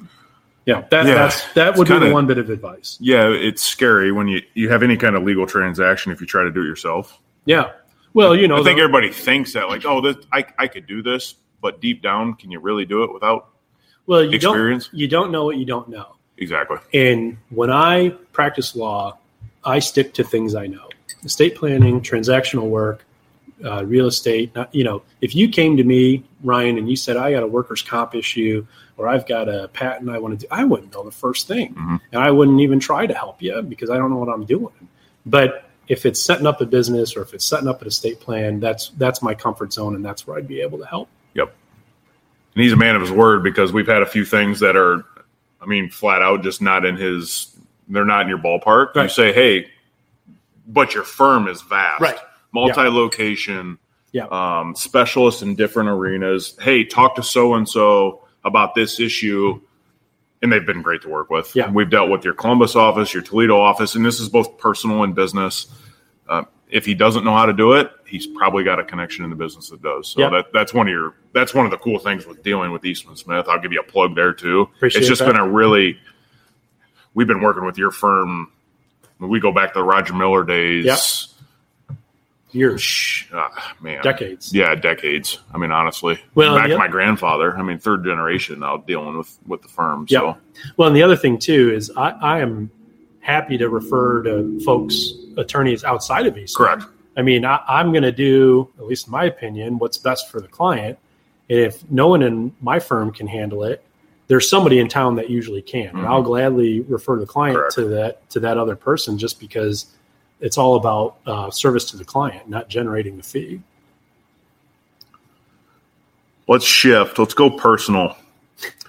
Speaker 3: that would be the one bit of advice.
Speaker 2: Yeah, it's scary when you have any kind of legal transaction if you try to do it yourself.
Speaker 3: Yeah. Well,
Speaker 2: I think everybody thinks that, like, oh, I could do this, but deep down, can you really do it without experience?
Speaker 3: You don't know what you don't know.
Speaker 2: Exactly.
Speaker 3: And when I practice law, I stick to things I know. Estate planning, transactional work, real estate. If you came to me, Ryan, and you said, I got a workers' comp issue, or I've got a patent I want to do, I wouldn't know the first thing. Mm-hmm. And I wouldn't even try to help you because I don't know what I'm doing. But if it's setting up a business or if it's setting up an estate plan, that's my comfort zone, and that's where I'd be able to help.
Speaker 2: Yep. And he's a man of his word, because we've had a few things that are, flat out just not in they're not in your ballpark. Right. You say, hey, but your firm is vast.
Speaker 3: Right.
Speaker 2: Multi-location, specialists in different arenas. Hey, talk to so-and-so about this issue. And they've been great to work with. Yeah. We've dealt with your Columbus office, your Toledo office, and this is both personal and business. If he doesn't know how to do it, he's probably got a connection in the business that does. So that's one of the cool things with dealing with Eastman Smith. It's a plug there too. It's just been we've been working with your firm. We go back to the Roger Miller days.
Speaker 3: Yep. Years.
Speaker 2: Man.
Speaker 3: Decades.
Speaker 2: Yeah, decades. Honestly.
Speaker 3: Well,
Speaker 2: back to my grandfather. Third generation now dealing with the firm.
Speaker 3: Yep.
Speaker 2: So.
Speaker 3: Well, and the other thing too is I am happy to refer to folks, attorneys outside of Eastman.
Speaker 2: Correct.
Speaker 3: I'm going to do, at least in my opinion, what's best for the client. If no one in my firm can handle it, there's somebody in town that usually can. And I'll gladly refer the client to that other person, just because it's all about service to the client, not generating the fee.
Speaker 2: Let's shift. Let's go personal.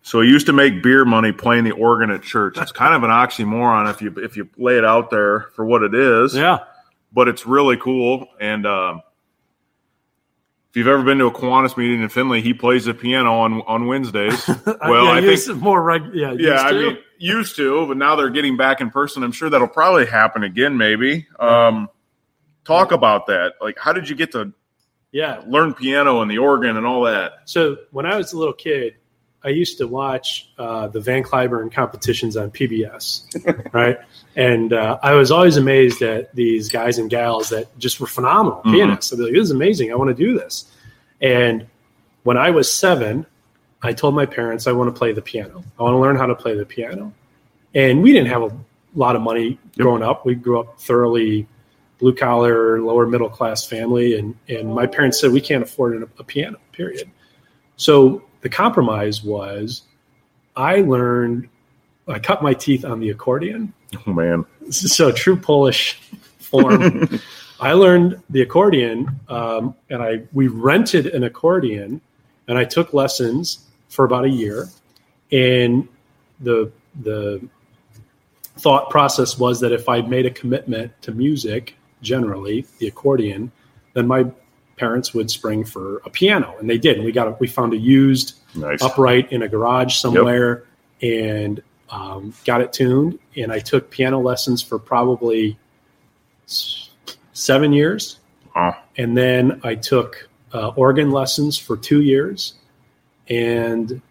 Speaker 2: So he used to make beer money playing the organ at church. It's kind of an oxymoron if you lay it out there for what it is.
Speaker 3: Yeah.
Speaker 2: But it's really cool. And if you've ever been to a Kiwanis meeting in Findlay, he plays the piano on Wednesdays. Well,
Speaker 3: yeah,
Speaker 2: I think
Speaker 3: more
Speaker 2: used to, but now they're getting back in person. I'm sure that'll probably happen again, maybe. Talk about that. Like, how did you get to learn piano and the organ and all that?
Speaker 3: So when I was a little kid, I used to watch the Van Cliburn competitions on PBS, right? And I was always amazed at these guys and gals that just were phenomenal pianists. I'd be like, this is amazing. I want to do this. And when I was 7, I told my parents I want to play the piano. I want to learn how to play the piano. And we didn't have a lot of money growing up. We grew up thoroughly blue-collar, lower-middle-class family. And my parents said, we can't afford a piano, period. So the compromise was I cut my teeth on the accordion.
Speaker 2: Oh, man.
Speaker 3: So true Polish form. I learned the accordion, and we rented an accordion, and I took lessons for about a year. And the thought process was that if I made a commitment to music, generally, the accordion, then my parents would spring for a piano, and they did. And we found a used upright in a garage somewhere, and got it tuned. And I took piano lessons for probably 7 years, and then I took organ lessons for 2 years, and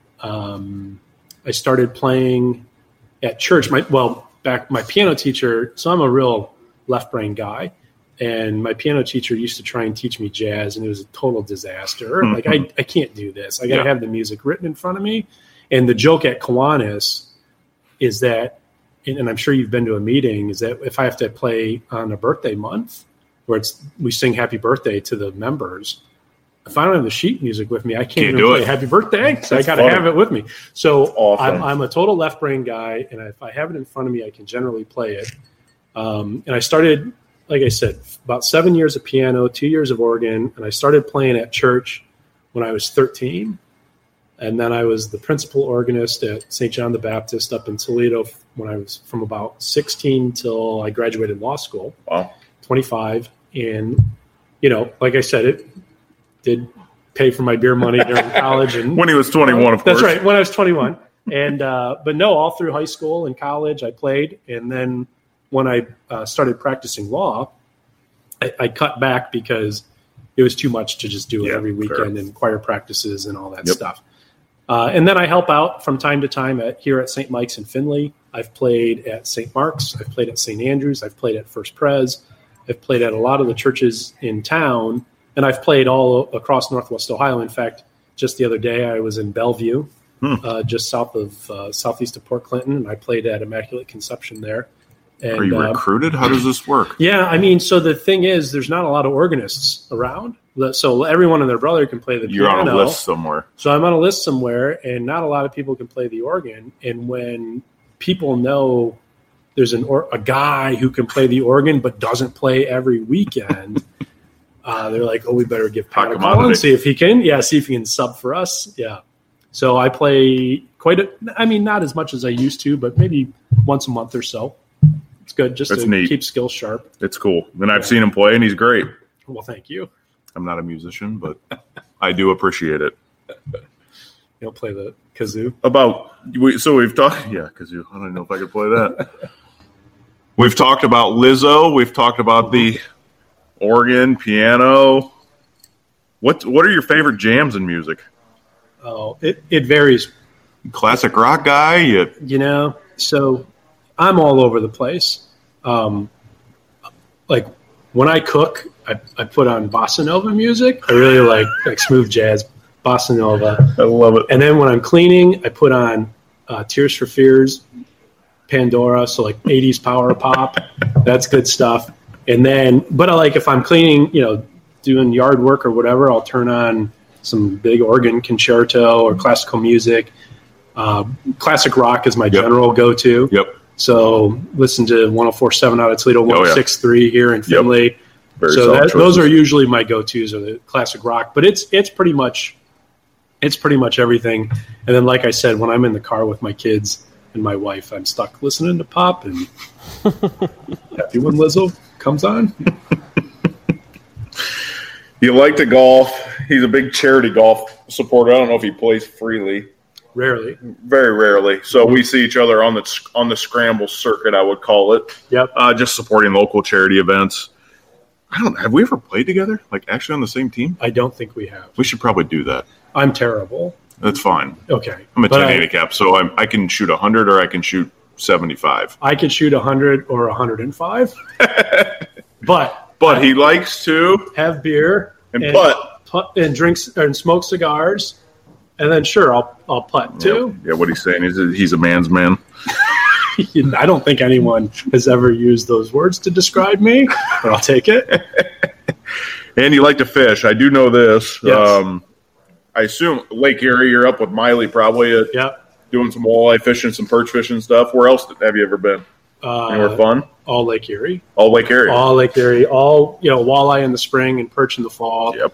Speaker 3: I started playing at church. My piano teacher. So I'm a real left brain guy. And my piano teacher used to try and teach me jazz, and it was a total disaster. Like, I can't do this. I got to have the music written in front of me. And the joke at Kiwanis is that, and I'm sure you've been to a meeting, is that if I have to play on a birthday month where we sing happy birthday to the members, if I don't have the sheet music with me, I can't even play happy birthday. So I got to have it with me. So I'm a total left brain guy, and if I have it in front of me, I can generally play it. And I started, like I said, about 7 years of piano, 2 years of organ, and I started playing at church when I was 13. And then I was the principal organist at St. John the Baptist up in Toledo when I was from about 16 till I graduated law school.
Speaker 2: Wow.
Speaker 3: 25. And, like I said, it did pay for my beer money during college. And
Speaker 2: when he was 21, of course.
Speaker 3: That's right, when I was 21. And but no, all through high school and college I played. And then when I started practicing law, I cut back because it was too much to just do it every weekend and choir practices and all that stuff. And then I help out from time to time here at St. Mike's in Findlay. I've played at St. Mark's. I've played at St. Andrews. I've played at First Pres. I've played at a lot of the churches in town, and I've played all across Northwest Ohio. In fact, just the other day I was in Bellevue, just southeast of Port Clinton, and I played at Immaculate Conception there. And,
Speaker 2: are you recruited? How does this work?
Speaker 3: Yeah, I mean, so the thing is, there's not a lot of organists around. So everyone and their brother can play the piano.
Speaker 2: You're on a list somewhere.
Speaker 3: So I'm on a list somewhere, and not a lot of people can play the organ. And when people know there's a guy who can play the organ but doesn't play every weekend, they're like, oh, we better give Pat a call and see if he can. Yeah, see if he can sub for us. Yeah. So I play not as much as I used to, but maybe once a month or so. It's good just to keep skills sharp.
Speaker 2: It's cool. And I've seen him play, and he's great.
Speaker 3: Well, thank you.
Speaker 2: I'm not a musician, but I do appreciate it.
Speaker 3: You don't play the kazoo?
Speaker 2: We've talked, kazoo. I don't know if I could play that. We've talked about Lizzo. We've talked about the organ, piano. What are your favorite jams in music?
Speaker 3: Oh, it varies.
Speaker 2: Classic rock guy?
Speaker 3: So I'm all over the place. Like when I cook, I put on bossa nova music. I really like smooth jazz, bossa nova.
Speaker 2: I love it.
Speaker 3: And then when I'm cleaning, I put on Tears for Fears, Pandora, so like 80s power pop. That's good stuff. And then, but I like if I'm cleaning, doing yard work or whatever, I'll turn on some big organ concerto or classical music. Classic rock is my general go-to.
Speaker 2: Yep.
Speaker 3: So listen to 104.7 out of Toledo, 106.3 here in Findlay.
Speaker 2: Very
Speaker 3: so those are usually my go-tos, are the classic rock. But it's pretty much It's pretty much everything. And then, like I said, when I'm in the car with my kids and my wife, I'm stuck listening to pop, and happy when Lizzo comes on.
Speaker 2: You like to golf. He's a big charity golf supporter. I don't know if he plays freely.
Speaker 3: Rarely.
Speaker 2: Very rarely. So we see each other on the scramble circuit, I would call it.
Speaker 3: Yep.
Speaker 2: Just supporting local charity events. Have we ever played together? Like actually on the same team?
Speaker 3: I don't think we have.
Speaker 2: We should probably do that.
Speaker 3: I'm terrible.
Speaker 2: That's fine.
Speaker 3: Okay.
Speaker 2: I'm a 10 handicap, so I can shoot 100 or I can shoot 75.
Speaker 3: I could shoot 100 or 105.
Speaker 2: But he likes to
Speaker 3: have beer
Speaker 2: and putt
Speaker 3: and drinks and smoke cigars, and then sure, I'll putt too.
Speaker 2: Yeah, what he's saying is he's a man's man.
Speaker 3: I don't think anyone has ever used those words to describe me, but I'll take it.
Speaker 2: And you like to fish. I do know this.
Speaker 3: Yes.
Speaker 2: I assume Lake Erie, you're up with Miley probably doing some walleye fishing, some perch fishing stuff. Where else have you ever been? Anywhere fun?
Speaker 3: All Lake Erie.
Speaker 2: All Lake Erie.
Speaker 3: All Lake Erie. All walleye in the spring and perch in the fall.
Speaker 2: Yep.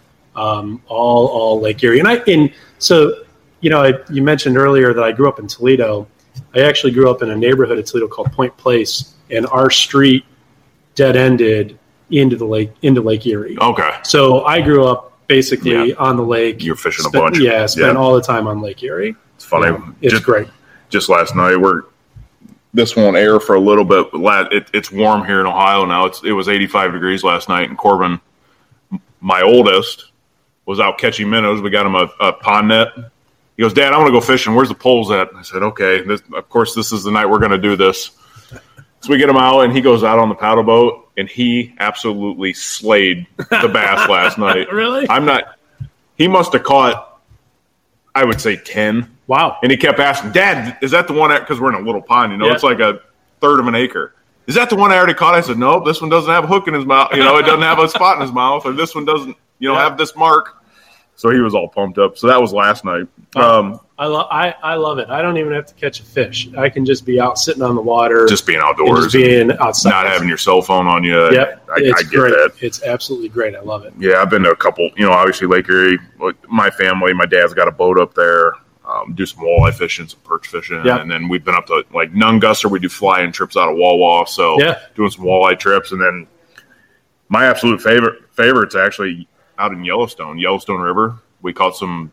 Speaker 3: All Lake Erie. And so you mentioned earlier that I grew up in Toledo. I actually grew up in a neighborhood of Toledo called Point Place, and our street dead ended into Lake Erie.
Speaker 2: Okay.
Speaker 3: So I grew up basically on the lake.
Speaker 2: You're fishing a bunch.
Speaker 3: Yeah, spent all the time on Lake Erie.
Speaker 2: It's funny.
Speaker 3: It's great.
Speaker 2: Just last night, this won't air for a little bit, but it's warm here in Ohio now. It was 85 degrees last night, and Corbin, my oldest, was out catching minnows. We got him a pond net. He goes, Dad, I want to go fishing. Where's the poles at? I said, okay. Of course, this is the night we're going to do this. So we get him out, and he goes out on the paddle boat, and he absolutely slayed the bass last night.
Speaker 3: Really?
Speaker 2: He must have caught, I would say, 10.
Speaker 3: Wow.
Speaker 2: And he kept asking, Dad, is that the one? Because we're in a little pond, it's like a third of an acre. Is that the one I already caught? I said, no, this one doesn't have a hook in his mouth. It doesn't have a spot in his mouth. Or this one doesn't, have this mark. So he was all pumped up. So that was last night.
Speaker 3: I love it. I don't even have to catch a fish. I can just be out sitting on the water.
Speaker 2: Just being outdoors.
Speaker 3: Just being outside.
Speaker 2: Not having your cell phone on you.
Speaker 3: Yep.
Speaker 2: I get
Speaker 3: great.
Speaker 2: that.
Speaker 3: It's absolutely great. I love it.
Speaker 2: Yeah, I've been to a couple, obviously Lake Erie. My family, my dad's got a boat up there. Do some walleye fishing, some perch fishing.
Speaker 3: Yep.
Speaker 2: And then we've been up to like Nungus, we do flying trips out of Wawa. So doing some walleye trips. And then my absolute favorite's actually out in Yellowstone River. We caught some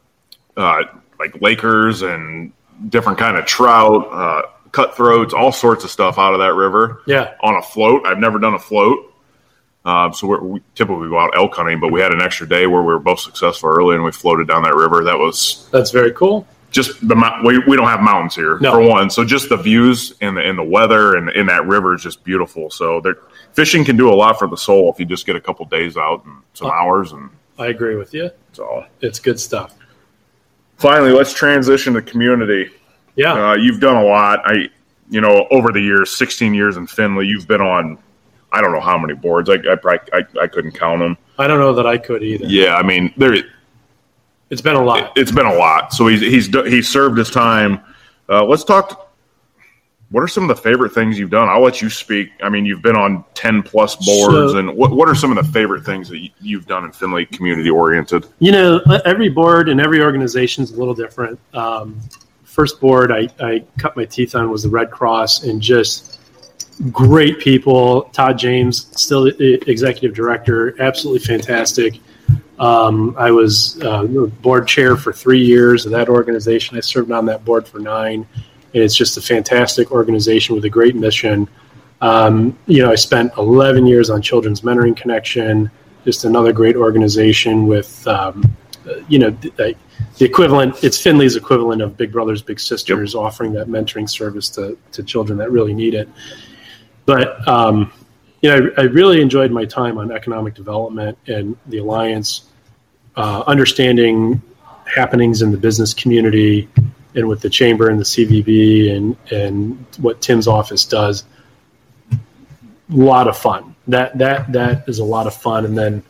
Speaker 2: like Lakers and different kind of trout, cutthroats, all sorts of stuff out of that river.
Speaker 3: Yeah.
Speaker 2: On a float. I've never done a float. So we typically go out elk hunting, but we had an extra day where we were both successful early, and we floated down that river.
Speaker 3: That's very cool.
Speaker 2: Just we don't have mountains here for one, so just the views and the weather and in that river is just beautiful. So fishing can do a lot for the soul if you just get a couple days out and some hours. And
Speaker 3: I agree with you.
Speaker 2: So
Speaker 3: it's good stuff.
Speaker 2: Finally, let's transition to community.
Speaker 3: Yeah,
Speaker 2: you've done a lot. Over the years, 16 years in Findlay, you've been on. I don't know how many boards. I couldn't count them.
Speaker 3: I don't know that I could either.
Speaker 2: Yeah, I mean,
Speaker 3: it's been a lot.
Speaker 2: It's been a lot. So he's served his time. Let's talk. What are some of the favorite things you've done? I'll let you speak. I mean, you've been on 10 plus boards, and what are some of the favorite things that you've done in Findlay community oriented?
Speaker 3: Every board and every organization is a little different. First board I cut my teeth on was the Red Cross, and just great people. Todd James, still executive director, absolutely fantastic. I was board chair for 3 years of that organization. I served on that board for 9. And it's just a fantastic organization with a great mission. I spent 11 years on Children's Mentoring Connection, just another great organization with, the equivalent. It's Findlay's equivalent of Big Brothers Big Sisters, offering that mentoring service to children that really need it. But I really enjoyed my time on economic development and the Alliance, understanding happenings in the business community and with the chamber and the CVB and what Tim's office does. A lot of fun. That is a lot of fun. And then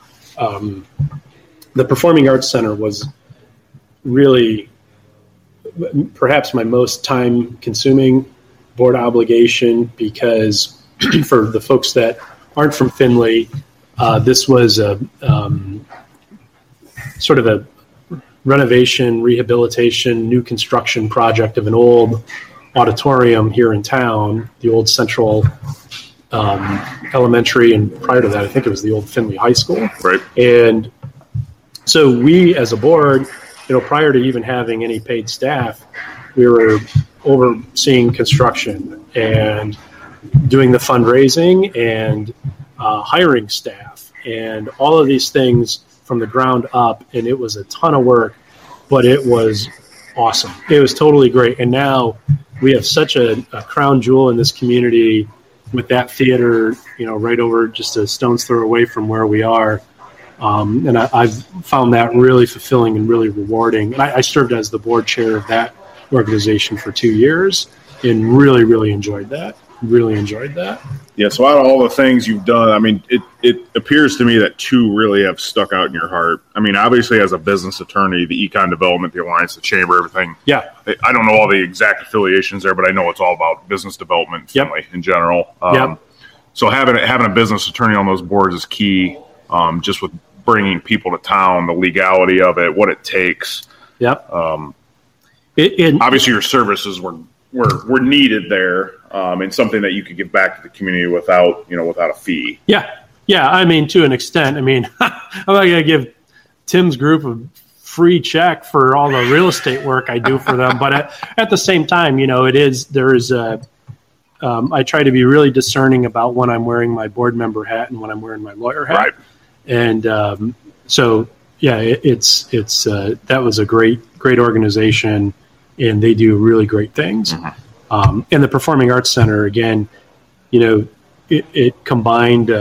Speaker 3: the Performing Arts Center was really perhaps my most time-consuming board obligation, because for the folks that aren't from Findlay, this was a sort of renovation, rehabilitation, new construction project of an old auditorium here in town, the old Central Elementary, and prior to that, I think it was the old Findlay High School.
Speaker 2: Right.
Speaker 3: And so we, as a board, prior to even having any paid staff, we were overseeing construction and doing the fundraising and hiring staff and all of these things from the ground up. And it was a ton of work, but it was awesome. It was totally great. And now we have such a crown jewel in this community with that theater, right over just a stone's throw away from where we are. And I've found that really fulfilling and really rewarding. And I served as the board chair of that organization for 2 years and really, really enjoyed that.
Speaker 2: Yeah, so out of all the things you've done, I mean, it appears to me that two really have stuck out in your heart. I mean, obviously as a business attorney, the Econ Development, the Alliance, the Chamber, everything.
Speaker 3: Yeah.
Speaker 2: I don't know all the exact affiliations there, but I know it's all about business development in general. So having a business attorney on those boards is key, just with bringing people to town, the legality of it, what it takes.
Speaker 3: Yep.
Speaker 2: Obviously your services were needed there, and something that you could give back to the community without a fee.
Speaker 3: Yeah. I mean, to an extent. I mean, I'm not going to give Tim's group a free check for all the real estate work I do for them, but at the same time, I try to be really discerning about when I'm wearing my board member hat and when I'm wearing my lawyer hat.
Speaker 2: Right.
Speaker 3: And that was a great organization. And they do really great things. Mm-hmm. And the Performing Arts Center, again, it combined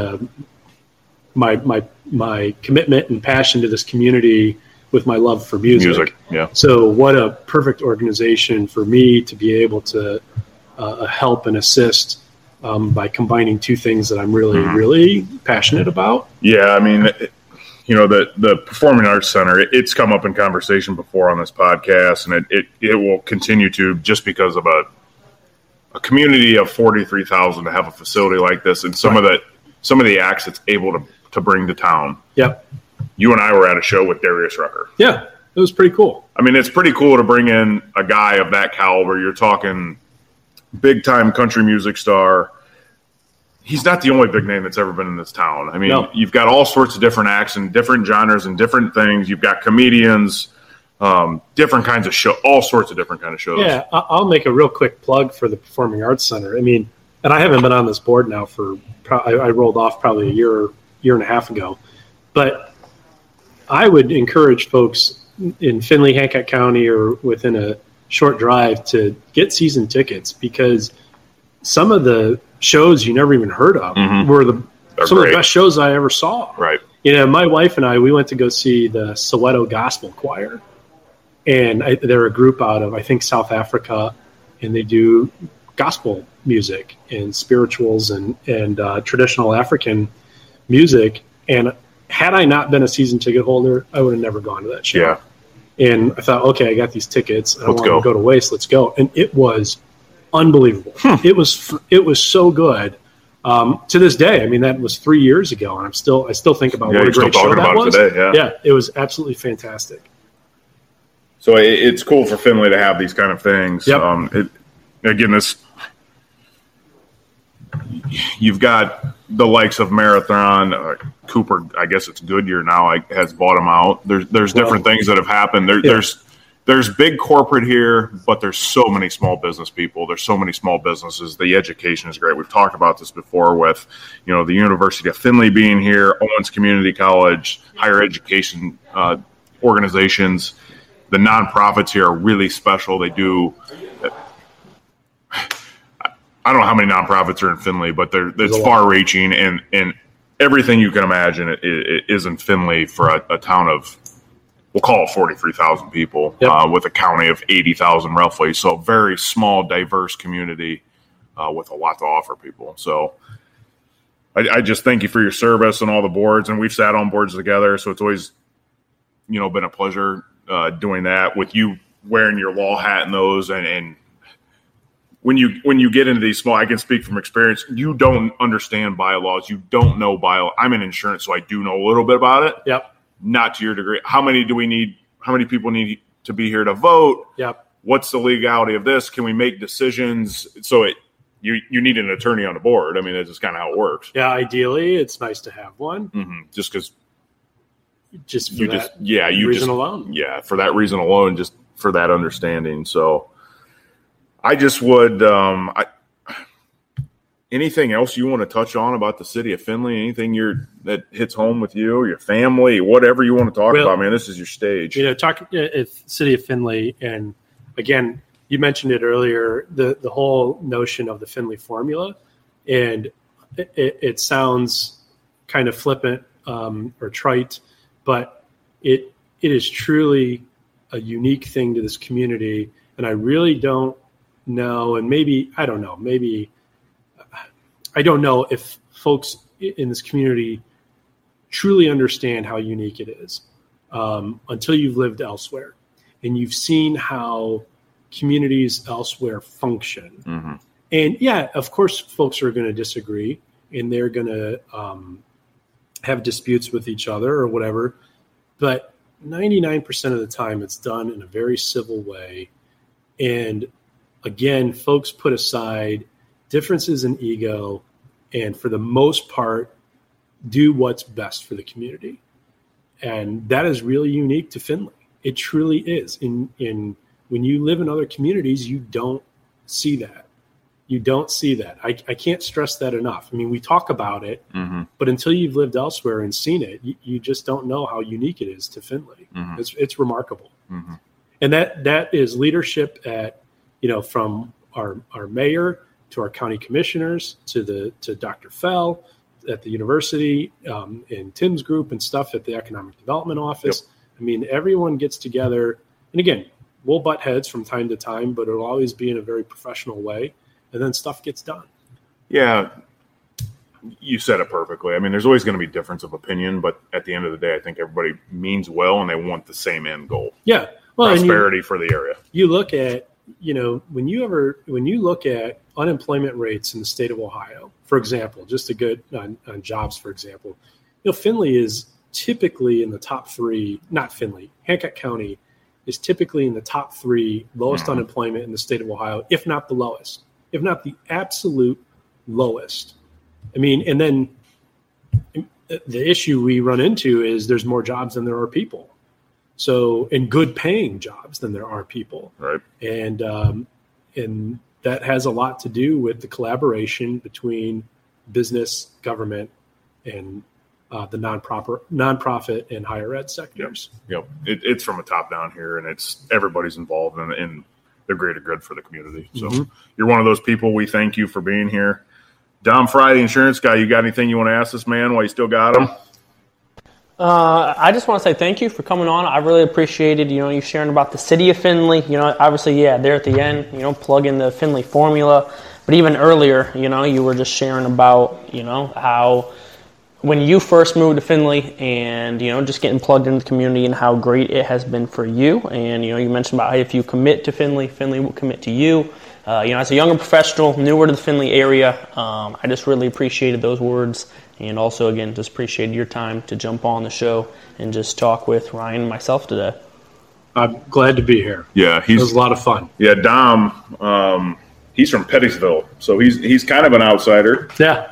Speaker 3: my commitment and passion to this community with my love for music.
Speaker 2: Yeah.
Speaker 3: So what a perfect organization for me to be able to help and assist by combining two things that I'm really, really passionate about.
Speaker 2: Yeah, I mean, the Performing Arts Center, it's come up in conversation before on this podcast, and it will continue to, just because of a community of 43,000 to have a facility like this, and some of the acts it's able to bring to town.
Speaker 3: Yep.
Speaker 2: You and I were at a show with Darius Rucker.
Speaker 3: Yeah, it was pretty cool.
Speaker 2: I mean, it's pretty cool to bring in a guy of that caliber. You're talking big time country music star. He's not the only big name that's ever been in this town. I mean, You've got all sorts of different acts and different genres and different things. You've got comedians, different kinds of show, all sorts of different kind of shows.
Speaker 3: Yeah, I'll make a real quick plug for the Performing Arts Center. I mean, and I haven't been on this board now I rolled off probably a year and a half ago. But I would encourage folks in Findlay, Hancock County, or within a short drive to get season tickets, because some of the shows you never even heard of were some of the best shows I ever saw.
Speaker 2: Right.
Speaker 3: My wife and I, we went to go see the Soweto Gospel Choir, and they're a group out of, I think, South Africa, and they do gospel music and spirituals and traditional African music. And had I not been a season ticket holder, I would have never gone to that show.
Speaker 2: Yeah.
Speaker 3: And I thought, okay, I got these tickets. I don't want to go to waste. Let's go. And it was unbelievable. It was so good. To this day, I mean, that was 3 years ago, and I still think about what a great show that was.
Speaker 2: Today,
Speaker 3: yeah, it was absolutely fantastic.
Speaker 2: So it's cool for Findlay to have these kind of things. Yep. You've got the likes of Marathon, Cooper. I guess it's Goodyear now. Has bought them out. There's different things that have happened. There's big corporate here, but there's so many small business people. There's so many small businesses. The education is great. We've talked about this before with, the University of Findlay being here, Owens Community College, higher education organizations. The nonprofits here are really special. They do. I don't know how many nonprofits are in Findlay, but it's far-reaching, and everything you can imagine is in Findlay for a town of, we'll call it 43,000 people, with a county of 80,000 roughly. So a very small, diverse community with a lot to offer people. So I just thank you for your service and all the boards, and we've sat on boards together, so it's always been a pleasure doing that with you wearing your law hat in those, and when you get into these small, I can speak from experience, you don't understand bylaws, you don't know I'm in insurance, so I do know a little bit about it.
Speaker 3: Yep.
Speaker 2: Not to your degree. How many how many people need to be here to vote?
Speaker 3: Yep.
Speaker 2: What's the legality of this? Can we make decisions? So you need an attorney on the board. I mean, that's just kind of how it works.
Speaker 3: Yeah, ideally, it's nice to have one.
Speaker 2: Mm-hmm. Just because
Speaker 3: for that reason alone.
Speaker 2: Yeah, for that reason alone, just for that understanding. So I just would anything else you want to touch on about the city of Findlay? Anything that hits home with you, your family, whatever you want to talk about, man, this is your stage.
Speaker 3: Talking city of Findlay, and again, you mentioned it earlier, the whole notion of the Findlay formula, and it sounds kind of flippant or trite, but it is truly a unique thing to this community, and I really don't know, and maybe I don't know if folks in this community truly understand how unique it is until you've lived elsewhere and you've seen how communities elsewhere function. Mm-hmm. And yeah, of course, folks are going to disagree and they're going to have disputes with each other or whatever. But 99% of the time, it's done in a very civil way. And again, folks put aside differences in ego and for the most part, do what's best for the community. And that is really unique to Findlay. It truly is. In when you live in other communities, you don't see that. You don't see that. I can't stress that enough. I mean, we talk about it, mm-hmm. but until you've lived elsewhere and seen it, you just don't know how unique it is to Findlay. Mm-hmm. It's remarkable. Mm-hmm. And that is leadership at, from our mayor to our county commissioners to Dr. Fell at the university, and Tim's group and stuff at the economic development office. Yep. I mean, everyone gets together, and again, we'll butt heads from time to time, but it'll always be in a very professional way. And then stuff gets done. Yeah,
Speaker 2: you said it perfectly. I mean, there's always going to be difference of opinion, but at the end of the day, I think everybody means well and they want the same end goal.
Speaker 3: Yeah,
Speaker 2: prosperity for the area.
Speaker 3: You look at, when you look at unemployment rates in the state of Ohio, for example, just to go on jobs, for example, Findlay is typically in the top three. Not Findlay, Hancock County is typically in the top three lowest mm-hmm. unemployment in the state of Ohio, if not the lowest. If not the absolute lowest. I mean, and then the issue we run into is there's more jobs than there are people. So, and good paying jobs than there are people.
Speaker 2: Right.
Speaker 3: And that has a lot to do with the collaboration between business, government, and the nonprofit and higher ed sectors.
Speaker 2: Yep. It's from a top down here, and it's everybody's involved in the greater good for the community. So mm-hmm. You're one of those people. We thank you for being here. Dom Fry, the insurance guy, you got anything you want to ask this man while you still got him?
Speaker 1: I just want to say thank you for coming on. I really appreciated, you sharing about the city of Findlay. Obviously, there at the end, plug in the Findlay formula. But even earlier, you were just sharing about, how when you first moved to Findlay and, just getting plugged into the community and how great it has been for you. And, you mentioned about how if you commit to Findlay, Findlay will commit to you. As a younger professional, newer to the Findlay area, I just really appreciated those words. And also, again, just appreciated your time to jump on the show and just talk with Ryan and myself today.
Speaker 3: I'm glad to be here.
Speaker 2: Yeah,
Speaker 3: it was a lot of fun.
Speaker 2: Yeah, Dom, he's from Pettisville, so he's kind of an outsider.
Speaker 3: Yeah.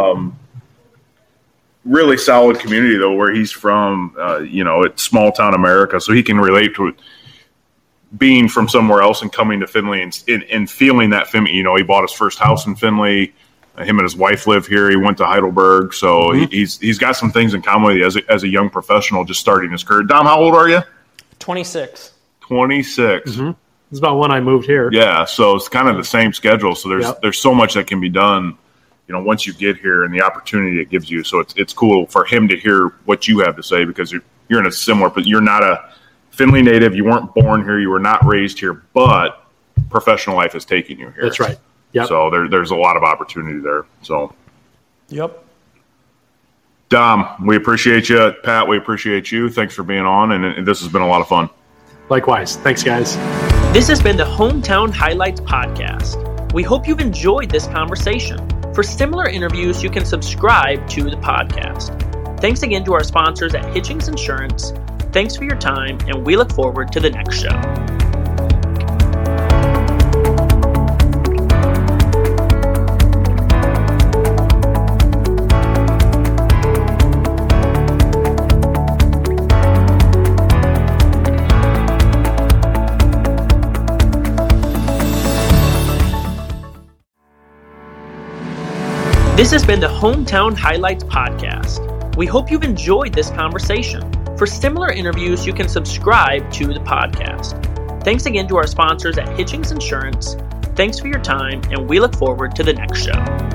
Speaker 2: Really solid community, though, where he's from, it's small town America, so he can relate to it being from somewhere else and coming to Findlay and feeling that Findlay. He bought his first house in Findlay. Him and his wife live here. He went to Heidelberg, so mm-hmm. he's got some things in common with you as a young professional just starting his career. Dom, how old are you?
Speaker 1: 26.
Speaker 2: 26.
Speaker 3: Mm-hmm. It's about when I moved here.
Speaker 2: Yeah, so it's kind of the same schedule. So there's so much that can be done, once you get here and the opportunity it gives you. So it's cool for him to hear what you have to say because you're in a similar, but you're not a Findlay native. You weren't born here. You were not raised here, but professional life is taking you here.
Speaker 3: That's right. Yep.
Speaker 2: So there's a lot of opportunity there. So,
Speaker 1: yep.
Speaker 2: Dom, we appreciate you. Pat, we appreciate you. Thanks for being on, and this has been a lot of fun.
Speaker 3: Likewise. Thanks, guys.
Speaker 1: This has been the Hometown Highlights Podcast. We hope you've enjoyed this conversation. For similar interviews, you can subscribe to the podcast. Thanks again to our sponsors at Hitchings Insurance, Thanks for your time, and we look forward to the next show. This has been the Hometown Highlights Podcast. We hope you've enjoyed this conversation. For similar interviews, you can subscribe to the podcast. Thanks again to our sponsors at Hitchings Insurance. Thanks for your time, and we look forward to the next show.